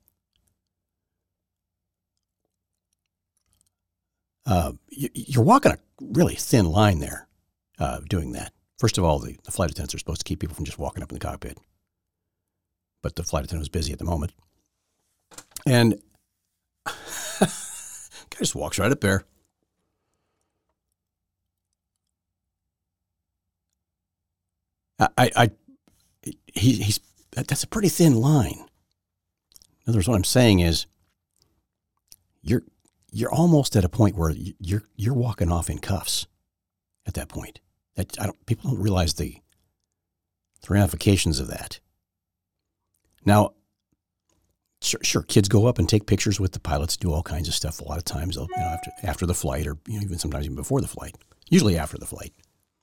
Uh, you, you're walking a really thin line there uh, doing that. First of all, the, the flight attendants are supposed to keep people from just walking up in the cockpit. But the flight attendant was busy at the moment. And guy just walks right up there. I, I, I he, he's, that's a pretty thin line. In other words, what I'm saying is, you're you're almost at a point where you're you're walking off in cuffs. At that point, that I don't. People don't realize the, the ramifications of that. Now, sure, sure, kids go up and take pictures with the pilots, do all kinds of stuff. A lot of times, they'll, you know, after after the flight, or you know, even sometimes even before the flight. Usually after the flight.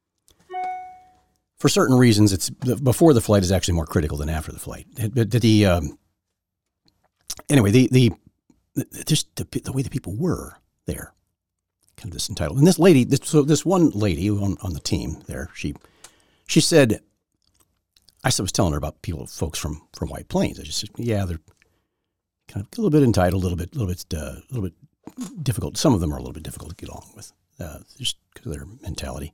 For certain reasons, it's before the flight is actually more critical than after the flight. But the um, anyway, the the just the, the way the people were there, kind of this entitled. And this lady, this, so this one lady on, on the team there, she she said, I was telling her about people, folks from, from White Plains. I just said, yeah, they're kind of a little bit entitled, a little bit, a little bit, uh, a little bit difficult. Some of them are a little bit difficult to get along with, uh, just because of their mentality.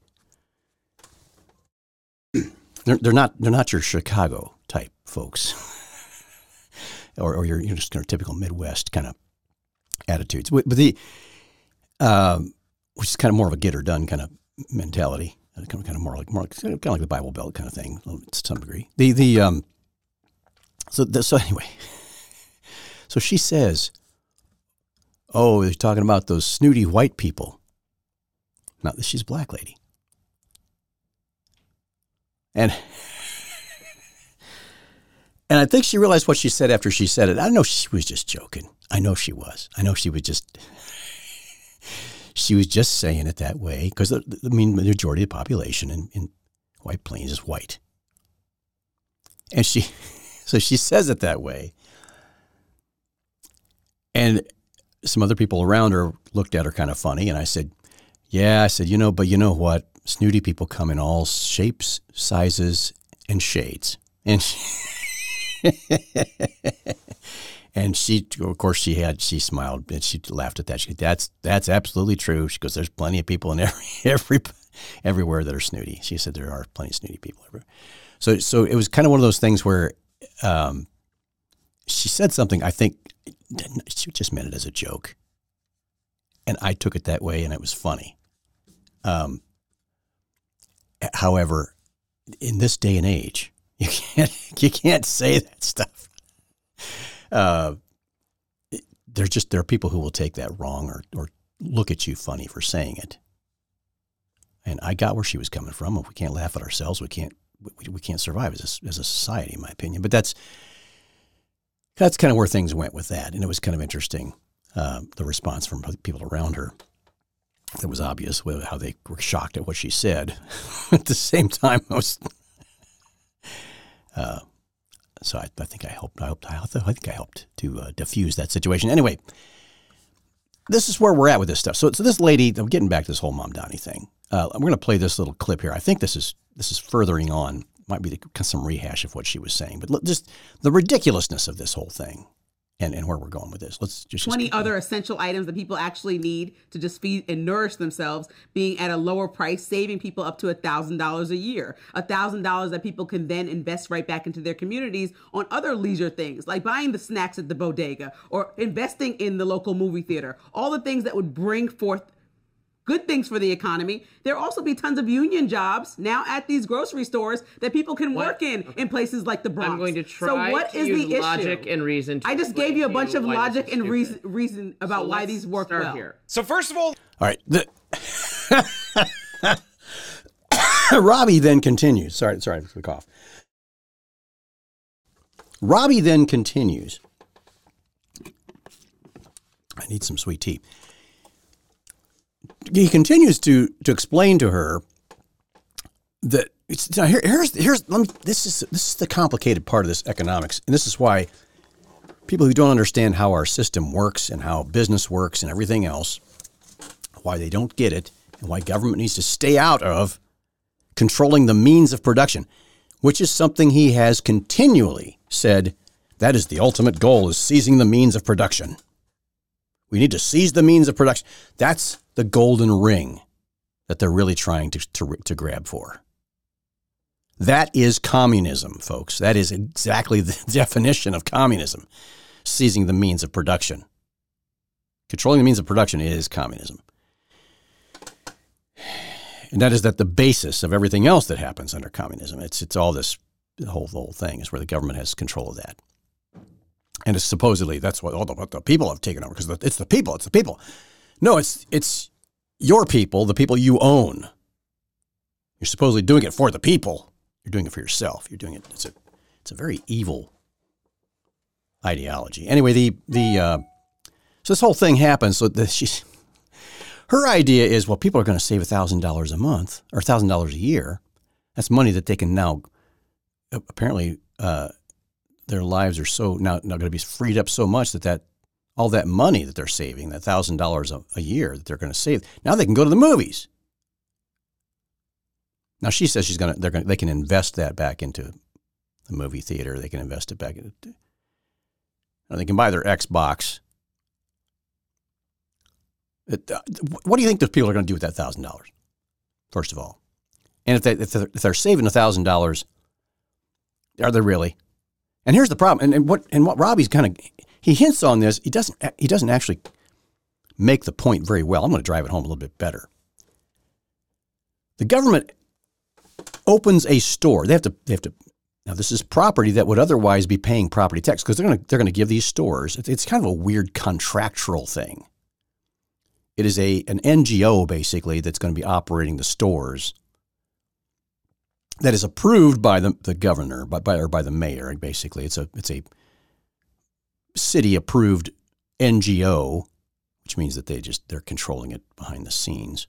They're they're not they're not your Chicago type folks, or or your you know, just kind of typical Midwest kind of attitudes. But the um, which is kind of more of a get her done kind of mentality, kind of kind of more like more like, kind of like the Bible Belt kind of thing to some degree. The the um, so the, so anyway, so she says, "Oh, they're talking about those snooty white people." Now she's a black lady. And and I think she realized what she said after she said it. I know she was just joking. I know she was. I know she was just, she was just saying it that way because, I mean, the majority of the population in, in White Plains is white. And she, so she says it that way. And some other people around her looked at her kind of funny. And I said, yeah, I said, you know, but you know what? Snooty people come in all shapes, sizes, and shades. And she, and she, of course, she had, she smiled and she laughed at that. She, that's, that's absolutely true. She goes, there's plenty of people in every, every, everywhere that are snooty. She said, there are plenty of snooty people everywhere. So, so it was kind of one of those things where, um, she said something, I think she just meant it as a joke. And I took it that way and it was funny. Um, however, in this day and age, you can't, you can't say that stuff. Uh, there's just, there are people who will take that wrong or, or look at you funny for saying it. And I got where she was coming from. If we can't laugh at ourselves, we can't, we, we can't survive as a, as a society, in my opinion. But that's, that's kind of where things went with that. And it was kind of interesting, uh, the response from people around her. It was obvious how they were shocked at what she said. At the same time, I was, uh, so I, I think I helped, I helped, I think I helped to uh, diffuse that situation. Anyway, this is where we're at with this stuff. So, so this lady, I'm getting back to this whole Mom Donnie thing. Uh, I'm going to play this little clip here. I think this is, this is furthering on, might be the, some rehash of what she was saying, but look, just the ridiculousness of this whole thing. And, and where we're going with this. Let's just twenty other essential items that people actually need to just feed and nourish themselves, being at a lower price, saving people up to a thousand dollars a year. A thousand dollars that people can then invest right back into their communities on other leisure things, like buying the snacks at the bodega or investing in the local movie theater. All the things that would bring forth good things for the economy. There'll also be tons of union jobs now at these grocery stores that people can What? work in Okay. in places like the Bronx. I'm going to try so what to is use the logic issue? and reason to I just explain gave you a to bunch you of why this logic is and stupid. reason, reason about So why let's these work start well. here. So first of all, All right. The, Robbie then continues. Sorry, sorry for the cough. Robbie then continues. I need some sweet tea. He continues to to explain to her that it's now here, here's here's let me, this is this is the complicated part of this economics, and this is why people who don't understand how our system works and how business works and everything else, why they don't get it, and why government needs to stay out of controlling the means of production, which is something he has continually said that is the ultimate goal, is seizing the means of production. We need to seize the means of production. That's the golden ring that they're really trying to, to, to grab for. That is communism, folks. That is exactly the definition of communism, seizing the means of production. Controlling the means of production is communism. And that is that the basis of everything else that happens under communism. It's it's all this, the whole, the whole thing is where the government has control of that. And it's supposedly, that's what all the, what the people have taken over, because it's the people, it's the people. No, it's it's your people, the people you own. You're supposedly doing it for the people. You're doing it for yourself. You're doing it, it's a it's a very evil ideology. Anyway, the, the uh, so this whole thing happens, so the, she's, her idea is, well, people are going to save one thousand dollars a month, or one thousand dollars a year. That's money that they can now, apparently, uh, their lives are so now, now going to be freed up so much that, that all that money that they're saving, that one thousand dollars a year that they're going to save, now they can go to the movies. Now she says she's going to, they're going to, they can invest that back into the movie theater. They can invest it back into, they can buy their Xbox. It, uh, what do you think those people are going to do with that one thousand dollars, first of all? And if, they, if, they're, if they're saving one thousand dollars, are they really? And here's the problem. And, and what and what Robbie's kind of, he hints on this. He doesn't he doesn't actually make the point very well. I'm going to drive it home a little bit better. The government opens a store. They have to they have to now this is property that would otherwise be paying property tax, because they're going to they're going to give these stores. It's, it's kind of a weird contractual thing. It is a an N G O basically that's going to be operating the stores, that is approved by the, the governor, by, by or by the mayor. Basically, it's a it's a city approved N G O which means that they just, they're controlling it behind the scenes,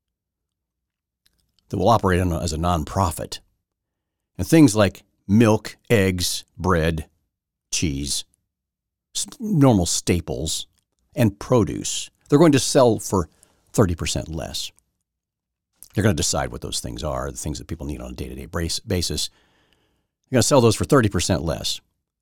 that will operate on, as a nonprofit. And things like milk, eggs, bread, cheese, normal staples, and produce, they're going to sell for thirty percent less. They're going to decide what those things are, the things that people need on a day-to-day basis. They're going to sell those for thirty percent less.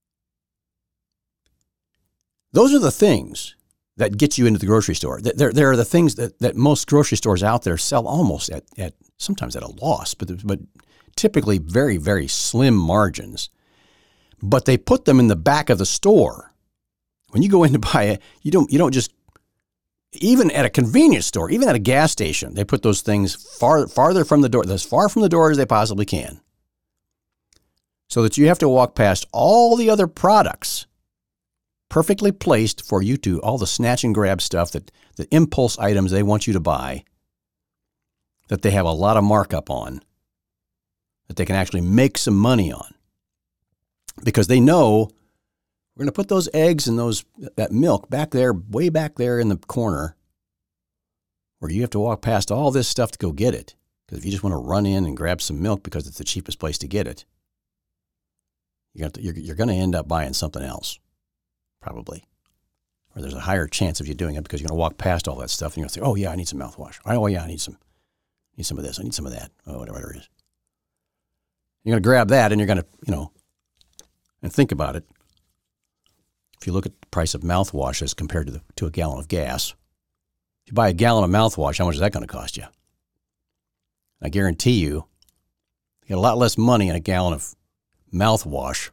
Those are the things that get you into the grocery store. There, there are the things that, that most grocery stores out there sell almost at, at sometimes at a loss, but, but typically very, very slim margins. But they put them in the back of the store. When you go in to buy it, you don't, you don't just, even at a convenience store, even at a gas station, they put those things far, farther from the door, as far from the door as they possibly can. So that you have to walk past all the other products perfectly placed for you to, all the snatch and grab stuff, that the impulse items they want you to buy, that they have a lot of markup on, that they can actually make some money on. Because they know we're going to put those eggs and those that milk back there, way back there in the corner, where you have to walk past all this stuff to go get it. Because if you just want to run in and grab some milk because it's the cheapest place to get it, you're going to, you're, you're going to end up buying something else, probably. Or there's a higher chance of you doing it because you're going to walk past all that stuff and you're going to say, oh, yeah, I need some mouthwash. Oh, yeah, I need some, need some of this. I need some of that. Oh, whatever it is. You're going to grab that and you're going to, you know, and think about it. If you look at the price of mouthwash as compared to, the, to a gallon of gas, if you buy a gallon of mouthwash, how much is that going to cost you? I guarantee you, you get a lot less money in a gallon of mouthwash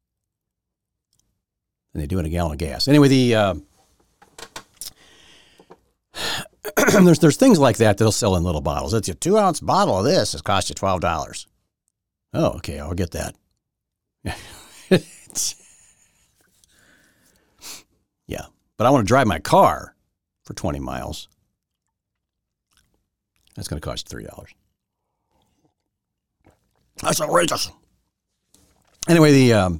than they do in a gallon of gas. Anyway, the uh, there's there's things like that they'll sell in little bottles. It's a two ounce bottle of this. It costs you twelve dollars. Oh, okay, I'll get that. Yeah, but I want to drive my car for twenty miles. That's going to cost you three dollars. That's outrageous. Anyway, the um,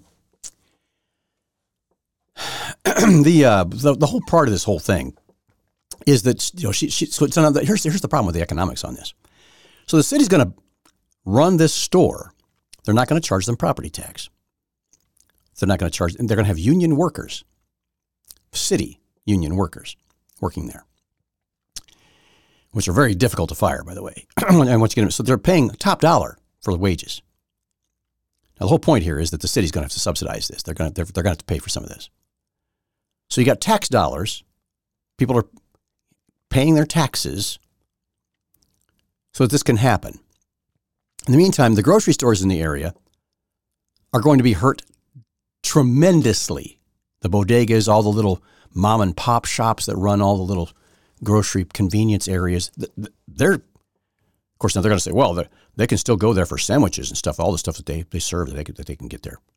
the, uh, the the whole part of this whole thing is that, you know, she, she so, so now here's here's the problem with the economics on this. So the city's going to run this store. They're not going to charge them property tax. They're not going to charge. They're going to have union workers, city union workers, working there, which are very difficult to fire, by the way. And once you get them, so they're paying top dollar for the wages. Now, the whole point here is that the city's going to have to subsidize this. They're going to they're, they're going to have to pay for some of this. So you got tax dollars. People are paying their taxes so that this can happen. In the meantime, the grocery stores in the area are going to be hurt tremendously. The bodegas, all the little mom and pop shops that run all the little grocery convenience areas, they're, of course, now they're going to say, well, they can still go there for sandwiches and stuff, all the stuff that they, they serve that they, that they can get there.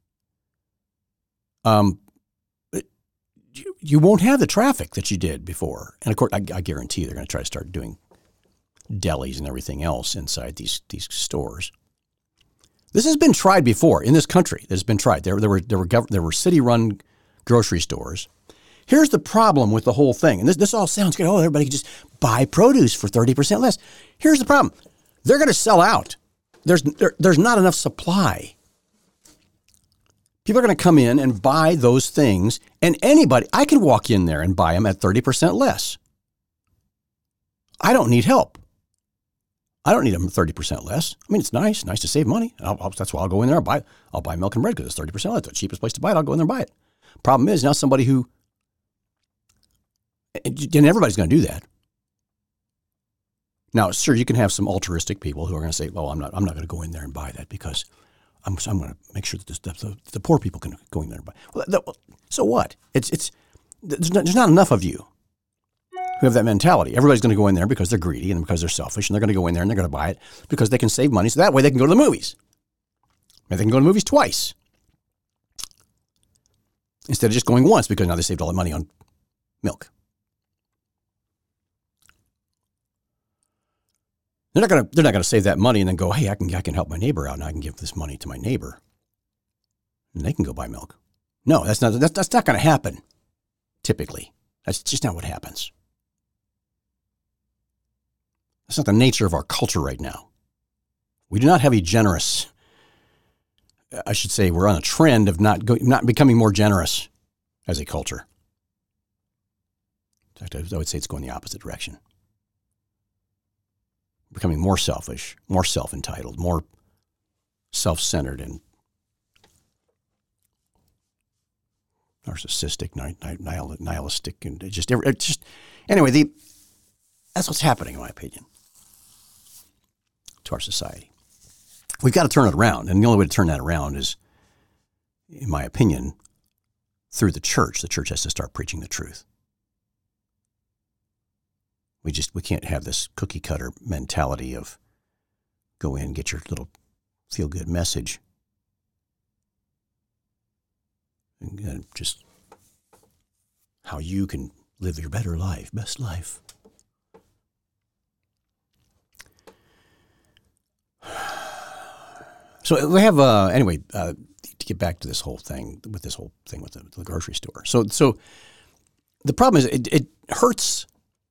Um, you, you won't have the traffic that you did before. And of course, I, I guarantee they're going to try to start doing delis and everything else inside these these stores. This has been tried before in this country. This has been tried. There, there were there were gov- there were city-run grocery stores. Here's the problem with the whole thing, and this this all sounds good. Oh, everybody can just buy produce for thirty percent less. Here's the problem: they're going to sell out. There's there, there's not enough supply. People are going to come in and buy those things, and anybody, I can walk in there and buy them at thirty percent less. I don't need help. I don't need them thirty percent less. I mean, it's nice, nice to save money. I'll, I'll, that's why I'll go in there. I'll buy, I'll buy milk and bread because it's thirty percent less. It's the cheapest place to buy it. I'll go in there and buy it. Problem is now somebody who, and everybody's going to do that. Now, sure, you can have some altruistic people who are going to say, "Well, I'm not, I'm not going to go in there and buy that because I'm, I'm going to make sure that this, the, the poor people can go in there and buy." Well, that, so what? It's, it's, there's not, there's not enough of you who have that mentality. Everybody's going to go in there because they're greedy and because they're selfish, and they're going to go in there and they're going to buy it because they can save money. So that way they can go to the movies. Maybe they can go to the movies twice instead of just going once because now they saved all the money on milk. They're not going to, they're not going to save that money and then go, hey, I can, I can help my neighbor out and I can give this money to my neighbor and they can go buy milk. No, that's not, that's, that's not going to happen. Typically, that's just not what happens. That's not the nature of our culture right now. We do not have a generous, I should say we're on a trend of not go, not becoming more generous as a culture. In fact, I would say it's going the opposite direction. Becoming more selfish, more self-entitled, more self-centered and narcissistic, nihil- nihilistic, and it just, it just anyway, the, that's what's happening, in my opinion, to our society. We've got to turn it around, and the only way to turn that around is, in my opinion, through the church. The church has to start preaching the truth. We just we can't have this cookie cutter mentality of go in, get your little feel good message, and just how you can live your better life, best life. So we have uh, anyway uh, to get back to this whole thing with this whole thing with the, the grocery store. So so the problem is it, it hurts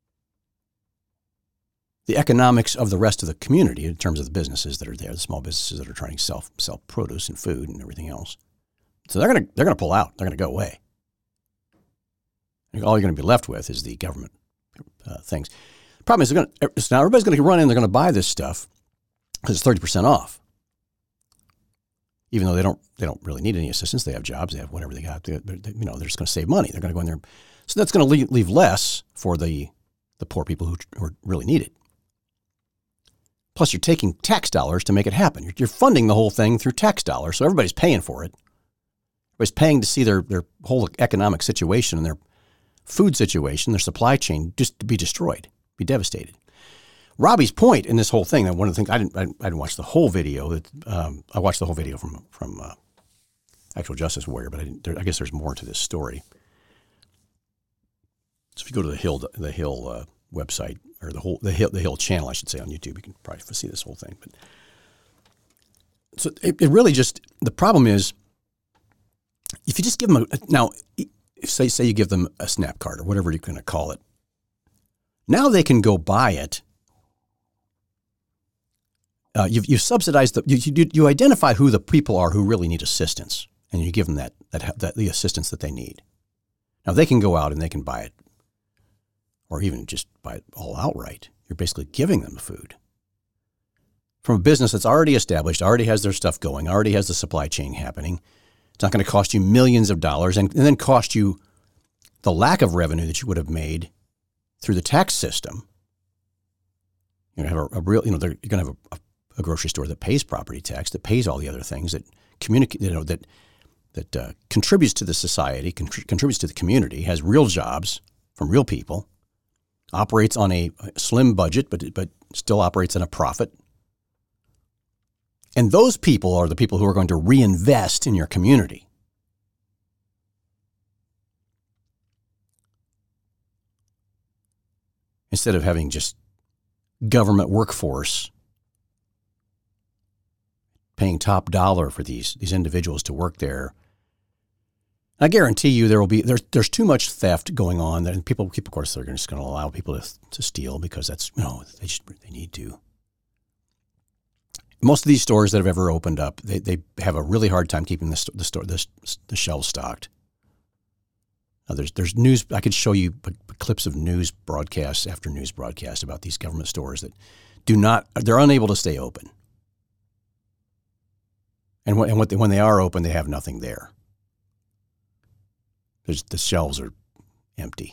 the economics of the rest of the community in terms of the businesses that are there, the small businesses that are trying to sell sell produce and food and everything else. So they're gonna they're gonna pull out. They're gonna go away. And all you're gonna be left with is the government uh, things. The problem is they're gonna so now everybody's gonna run in. They're gonna buy this stuff because it's thirty percent off. Even though they don't they don't really need any assistance, they have jobs, they have whatever they got. They, they, you know, they're just gonna save money. They're gonna go in there. So that's gonna leave, leave less for the the poor people who, who really need it. Plus, you're taking tax dollars to make it happen. You're, you're funding the whole thing through tax dollars, so everybody's paying for it. Everybody's paying to see their, their whole economic situation and their food situation, their supply chain, just to be destroyed, be devastated. Robbie's point in this whole thing, and one of the things, I didn't, I didn't, I didn't watch the whole video. That um, I watched the whole video from from uh, Actual Justice Warrior, but I, didn't, there, I guess there's more to this story. So if you go to the Hill, the Hill uh, website, or the whole the Hill, the Hill channel, I should say, on YouTube, you can probably see this whole thing. But so it, it really just, the problem is, if you just give them a, now, if say say you give them a SNAP card or whatever you're going to call it, now they can go buy it. Uh, you've, you've subsidized the, you, you you identify who the people are who really need assistance, and you give them that that that the assistance that they need. Now they can go out and they can buy it, or even just buy it all outright. You're basically giving them the food from a business that's already established, already has their stuff going, already has the supply chain happening. It's not going to cost you millions of dollars, and, and then cost you the lack of revenue that you would have made through the tax system. You're going to have a, a real, you know, you're going to have a, a a grocery store that pays property tax, that pays all the other things, that communicate, you know, that that uh, contributes to the society, contri- contributes to the community, has real jobs from real people, operates on a slim budget, but but still operates in a profit. And those people are the people who are going to reinvest in your community. Instead of having just government workforce paying top dollar for these these individuals to work there. I guarantee you there will be there's there's too much theft going on, and people, people of course they're just going to allow people to to steal because that's, you know, they just they need to. Most of these stores that have ever opened up, they they have a really hard time keeping the the store the, the shelves stocked. Now there's there's news, I could show you clips of news broadcasts after news broadcasts about these government stores that do not, they're unable to stay open. And when, and what they, when they are open, they have nothing there. There's, the shelves are empty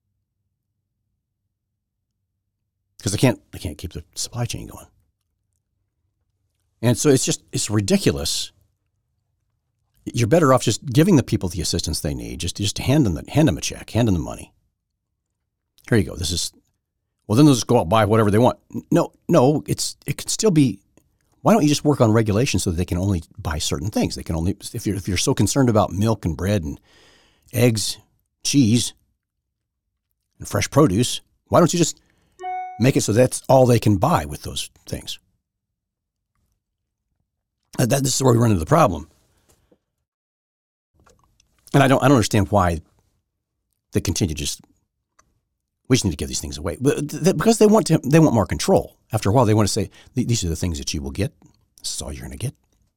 because they can't they can't keep the supply chain going. And so it's just it's ridiculous. You're better off just giving the people the assistance they need. Just just hand them the, hand them a check, hand them the money. Here you go. This is, well, then they'll just go out and buy whatever they want. No, no, it's it can still be. Why don't you just work on regulations so that they can only buy certain things? They can only, if you're if you're so concerned about milk and bread and eggs, cheese, and fresh produce, why don't you just make it so that's all they can buy with those things? That, this is where we run into the problem. And I don't I don't understand why they continue to just, We just need to give these things away. But th- because they want to, they want more control. After a while, they want to say, these are the things that you will get. This is all you're going to get.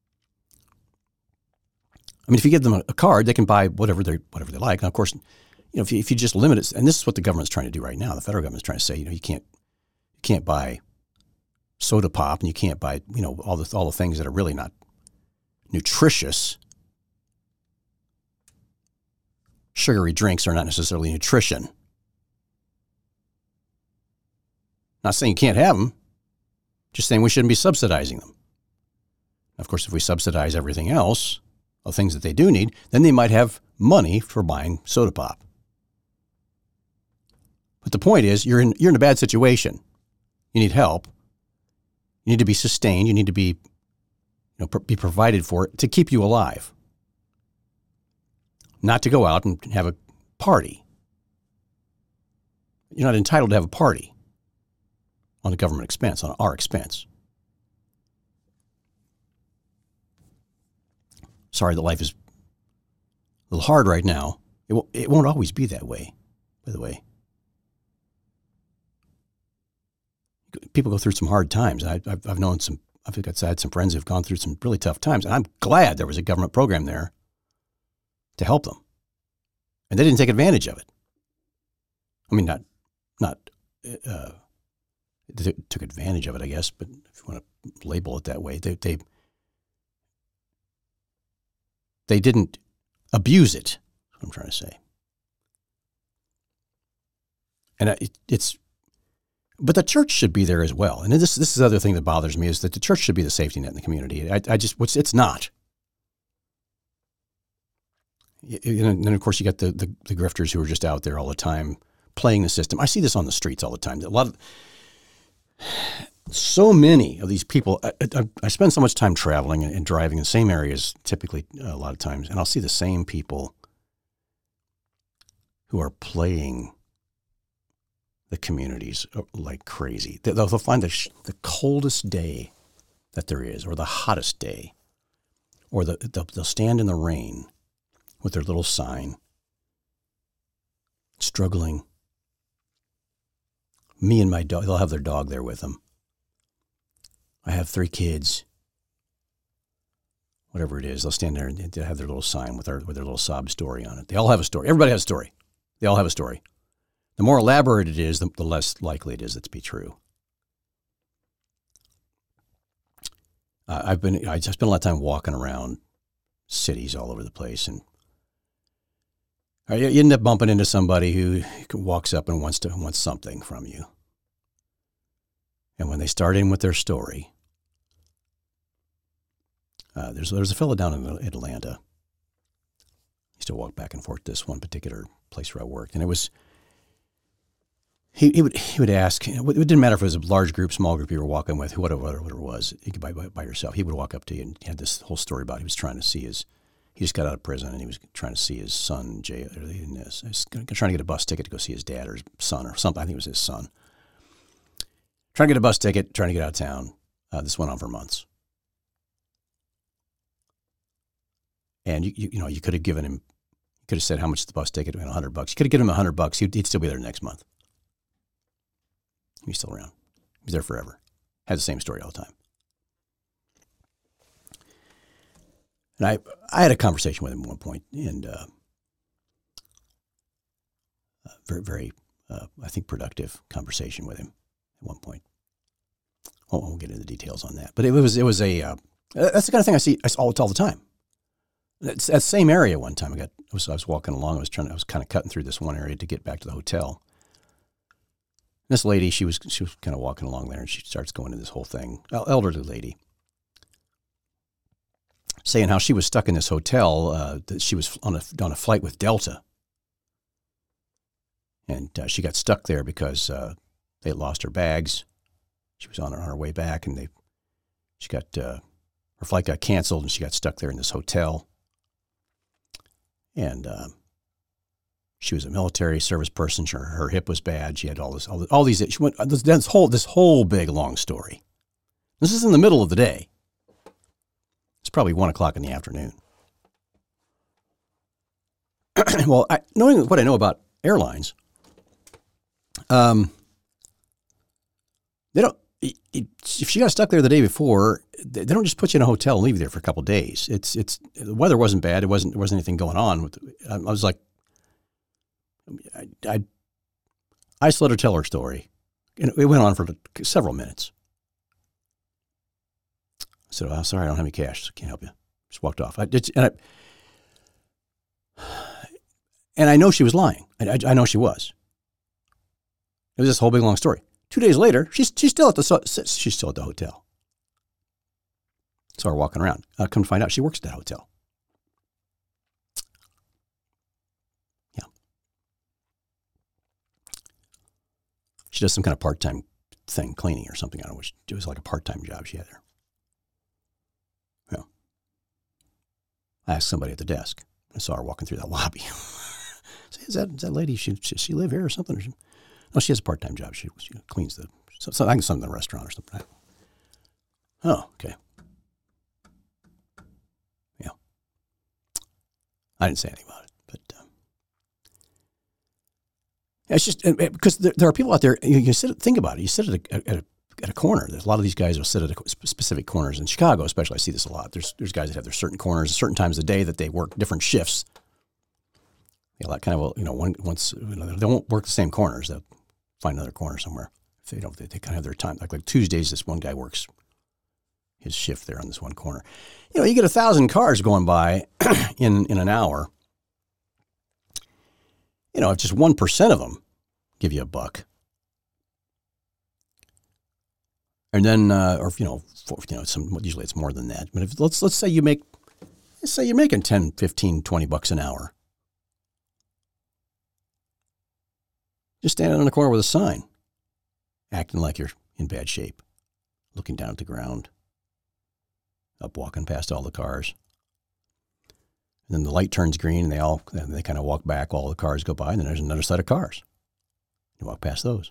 I mean, if you give them a, a card, they can buy whatever they whatever they like. And of course, you know, if you, if you just limit it, and this is what the government's trying to do right now. The federal government's trying to say, you know, you can't you can't buy soda pop, and you can't buy, you know, all the all the things that are really not nutritious. Sugary drinks are not necessarily nutrition. Not saying you can't have them, just saying we shouldn't be subsidizing them. Of course, if we subsidize everything else, the things that they do need, then they might have money for buying soda pop. But the point is, you're in you're in a bad situation. You need help. You need to be sustained. You need to be, you know, pr- be provided for to keep you alive. Not to go out and have a party. You're not entitled to have a party on a government expense, on our expense. Sorry that life is a little hard right now. It won't, it won't always be that way, by the way. People go through some hard times. I, I've, I've known some, I've had some friends who've gone through some really tough times, and I'm glad there was a government program there to help them. And they didn't take advantage of it. I mean, not, not, uh, they took advantage of it, I guess, but if you want to label it that way, they, they, they didn't abuse it, is what I'm trying to say. And it, it's, but the church should be there as well. And this, this is the other thing that bothers me is that the church should be the safety net in the community. I, I just, what's, it's not. And then, of course, you got the, the, the grifters who are just out there all the time playing the system. I see this on the streets all the time. A lot of, so many of these people, I, I, I spend so much time traveling and, and driving in the same areas typically uh, a lot of times, and I'll see the same people who are playing the communities like crazy. They'll, they'll find the, sh- the coldest day that there is, or the hottest day, or the, they'll, they'll stand in the rain with their little sign, struggling. Me and my dog, they'll have their dog there with them. I have three kids. Whatever it is, they'll stand there and they have their little sign with, our, with their little sob story on it. They all have a story. Everybody has a story. They all have a story. The more elaborate it is, the, the less likely it is that to be true. Uh, I've been, I spent a lot of time walking around cities all over the place, and you end up bumping into somebody who walks up and wants to wants something from you. And when they start in with their story, uh, there's there's a fellow down in Atlanta. I used to walk back and forth to this one particular place where I worked, and it was he he would he would ask. It didn't matter if it was a large group, small group you were walking with, whatever whatever it was. You could by by yourself. He would walk up to you and he had this whole story about he was trying to see his. He just got out of prison, and he was trying to see his son in jail. He was trying to get a bus ticket to go see his dad or his son or something. I think it was his son. Trying to get a bus ticket, trying to get out of town. Uh, this went on for months. And, you, you, you know, you could have given him, you could have said how much the bus ticket, a hundred bucks. You could have given him a hundred bucks. He'd, he'd still be there next month. He's still around. He's there forever. Had the same story all the time. And I, I had a conversation with him at one point, and uh, very, very, uh, I think, productive conversation with him at one point. I won't get into the details on that, but it was, it was a, uh, that's the kind of thing I see I saw all, all the time. It's that same area. One time I got, I was, I was walking along. I was trying, I was kind of cutting through this one area to get back to the hotel. And this lady, she was, she was kind of walking along there, and she starts going into this whole thing. Elderly lady. Saying how she was stuck in this hotel, uh, that she was on a, on a flight with Delta. And uh, she got stuck there because uh, they had lost her bags. She was on her, on her way back, and they, she got, uh, her flight got canceled, and she got stuck there in this hotel. And uh, she was a military service person. Her, her hip was bad. She had all this, all, this, all these, she went, this, this whole, this whole big, long story. This is in the middle of the day. It's probably one o'clock in the afternoon. Well, I, knowing what I know about airlines, Um, they don't. It, it, if she got stuck there the day before, they don't just put you in a hotel and leave you there for a couple of days. It's it's the weather wasn't bad. It wasn't there wasn't anything going on. With I, I was like, I, I I just let her tell her story, and it went on for several minutes. I said, "Oh, sorry, I don't have any cash, so I can't help you." Just walked off. I did, and I and I know she was lying. I, I, I know she was. It was this whole big long story. Two days later, she's she's still at the she's still at the hotel. Saw her walking around. Uh, come to find out, she works at that hotel. Yeah, she does some kind of part time thing, cleaning or something. I don't know. Which it was like a part time job she had there. Yeah. I asked somebody at the desk. I saw her walking through that lobby. I said, is that is that lady? She she, she live here or something? Or she, no, she has a part time job. She, she cleans the so, so I think something in the restaurant or something. Oh, okay. Yeah. I didn't say anything about it, but um, it's just because there, there are people out there. You, you sit, think about it. You sit at a, at a at a corner. There's a lot of these guys will sit at a specific corners in Chicago, especially. I see this a lot. There's there's guys that have their certain corners, certain times of the day that they work different shifts. Yeah, that kind of you know one once you know, they won't work the same corners. They'll find another corner somewhere. If they don't, they, they kind of have their time. Like like Tuesdays, this one guy works his shift there on this one corner. You know, you get a thousand cars going by in in an hour. You know, if just one percent of them give you a buck, and then uh, or you know, for, you know, some usually it's more than that. But if let's let's say you make, let's say you're making ten, fifteen, twenty bucks an hour. Just standing on the corner with a sign, acting like you're in bad shape, looking down at the ground, up walking past all the cars. And then the light turns green and they all, they kind of walk back while the cars go by, and then there's another set of cars. You walk past those.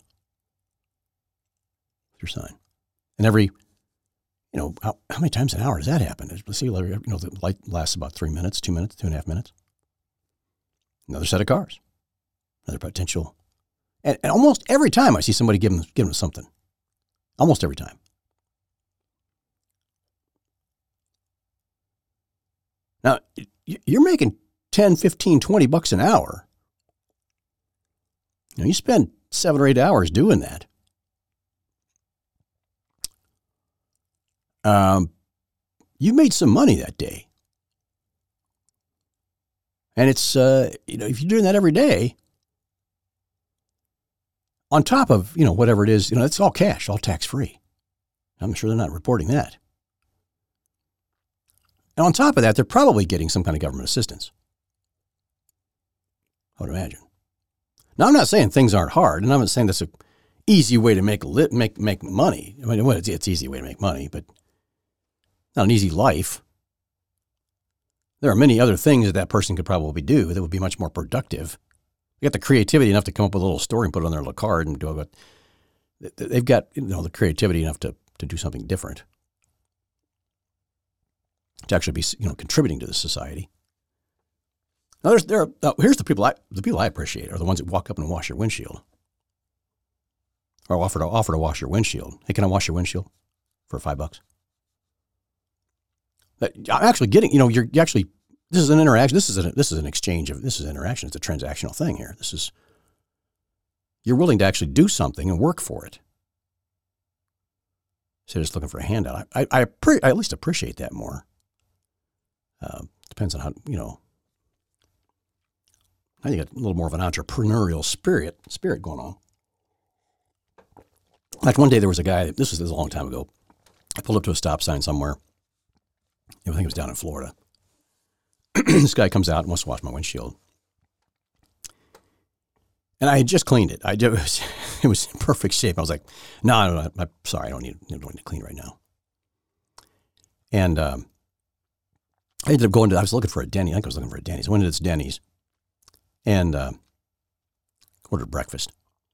Your sign. And every, you know, how, how many times an hour does that happen? Let's see, you know, the light lasts about three minutes, two minutes, two and a half minutes. Another set of cars. Another potential. And, and almost every time I see somebody give them, give them something. Almost every time. Now, you're making ten, fifteen, twenty bucks an hour. You know, you spend seven or eight hours doing that. Um, you've made some money that day. And it's, uh, you know, if you're doing that every day, on top of, you know, whatever it is, you know, it's all cash, all tax-free. I'm sure they're not reporting that. And on top of that, they're probably getting some kind of government assistance. I would imagine. Now, I'm not saying things aren't hard, and I'm not saying that's an easy way to make lit, make make money. I mean, well, it's, it's an easy way to make money, but not an easy life. There are many other things that that person could probably do that would be much more productive. They got the creativity enough to come up with a little story and put it on their little card and do it. They've got, you know, the creativity enough to, to do something different. To actually be, you know, contributing to the society. Now, there's, there are, uh, here's the people I, the people I appreciate are the ones that walk up and wash your windshield. Or offer to, offer to wash your windshield. Hey, can I wash your windshield for five bucks? I'm actually getting, you know, you're you actually, this is an interaction. This is an, this is an exchange of, this is an interaction. It's a transactional thing here. This is, you're willing to actually do something and work for it. So just looking for a handout. I, I, I, pre, I at least appreciate that more. Uh, depends on how, you know, I think a little more of an entrepreneurial spirit, spirit going on. Like one day there was a guy, this was, this was a long time ago. I pulled up to a stop sign somewhere. I think it was down in Florida. This guy comes out and wants to wash my windshield. And I had just cleaned it. I it was, it was in perfect shape. I was like, no, no, no I'm sorry, I don't need, I don't need to clean right now. And um, I ended up going to, I was looking for a Denny's. I think I was looking for a Denny's. I went to this Denny's and uh, ordered breakfast.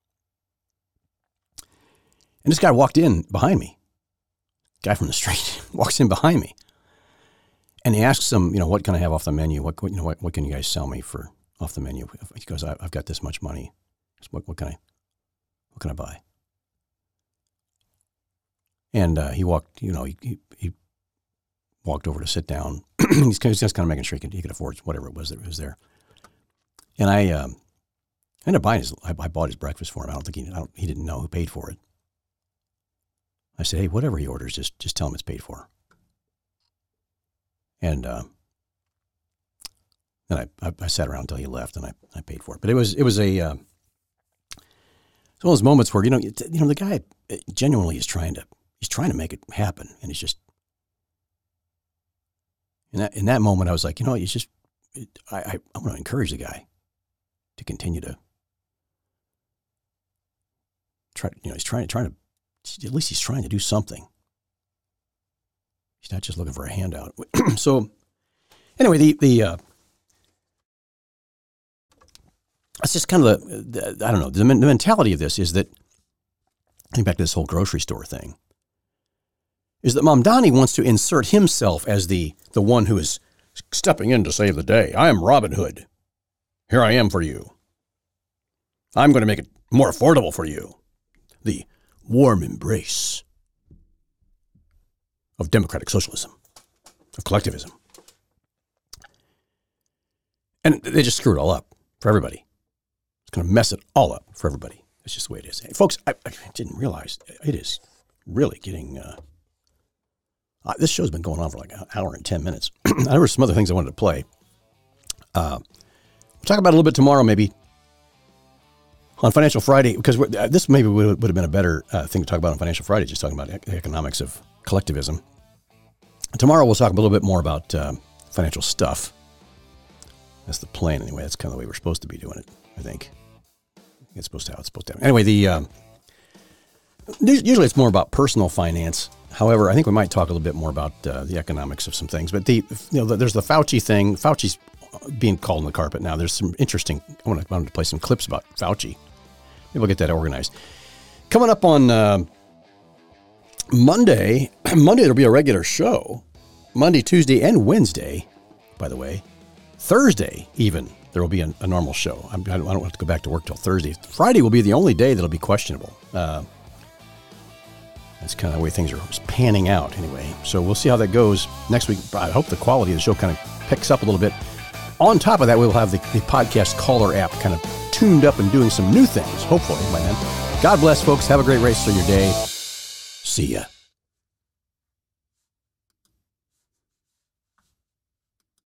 And this guy walked in behind me. Guy from the street walks in behind me. And he asks him, you know, what can I have off the menu? What, you know, what, what can you guys sell me for off the menu? He goes, I've got this much money. What, what can I, What can I buy? And uh, he walked, you know, he, he, he walked over to sit down. he's, he's just kind of making sure he could, he could afford whatever it was that was there. And I, um, I ended up buying his, I, I bought his breakfast for him. I don't think he, I don't, he didn't know who paid for it. I said, hey, whatever he orders, just, just tell him it's paid for. And uh, then I, I, I sat around until he left, and I, I paid for it. But it was, it was a, uh, it's one of those moments where, you know, you know, the guy genuinely is trying to, he's trying to make it happen. And he's just, in that, in that moment, I was like, you know, he's just, it, I, I, I want to encourage the guy to continue to try, you know, he's trying, trying to, at least he's trying to do something. He's not just looking for a handout. So anyway, the, the, uh, it's just kind of the, the I don't know, the, the mentality of this is that, getting back to this whole grocery store thing, is that Mamdani wants to insert himself as the, the one who is stepping in to save the day. I am Robin Hood. Here I am for you. I'm going to make it more affordable for you. The warm embrace of democratic socialism, of collectivism. And they just screw it all up for everybody. It's going to mess it all up for everybody. That's just the way it is. Hey, folks, I, I didn't realize it is really getting... Uh, uh, this show's been going on for like an hour and ten minutes. There were some other things I wanted to play. Uh, we'll talk about it a little bit tomorrow, maybe, on Financial Friday, because we're, uh, this maybe would, would have been a better uh, thing to talk about on Financial Friday, just talking about the economics of collectivism. Tomorrow we'll talk a little bit more about uh, financial stuff. That's the plan anyway. That's kind of the way we're supposed to be doing it, I think. It's supposed to how it's supposed to happen. Anyway, the um, usually it's more about personal finance. However, I think we might talk a little bit more about uh, the economics of some things. But the you know the, there's the Fauci thing. Fauci's being called on the carpet now. There's some interesting. I want to, I want to play some clips about Fauci. Maybe we'll get that organized. Coming up on uh, Monday. Monday there'll be a regular show. Monday, Tuesday, and Wednesday. By the way, Thursday even. There will be a, a normal show. I'm, I, don't, I don't have to go back to work till Thursday. Friday will be the only day that'll be questionable. Uh, that's kind of the way things are panning out anyway. So we'll see how that goes next week. I hope the quality of the show kind of picks up a little bit. On top of that, we'll have the, the podcast caller app kind of tuned up and doing some new things, hopefully, by then. God bless, folks. Have a great rest of your day. See ya.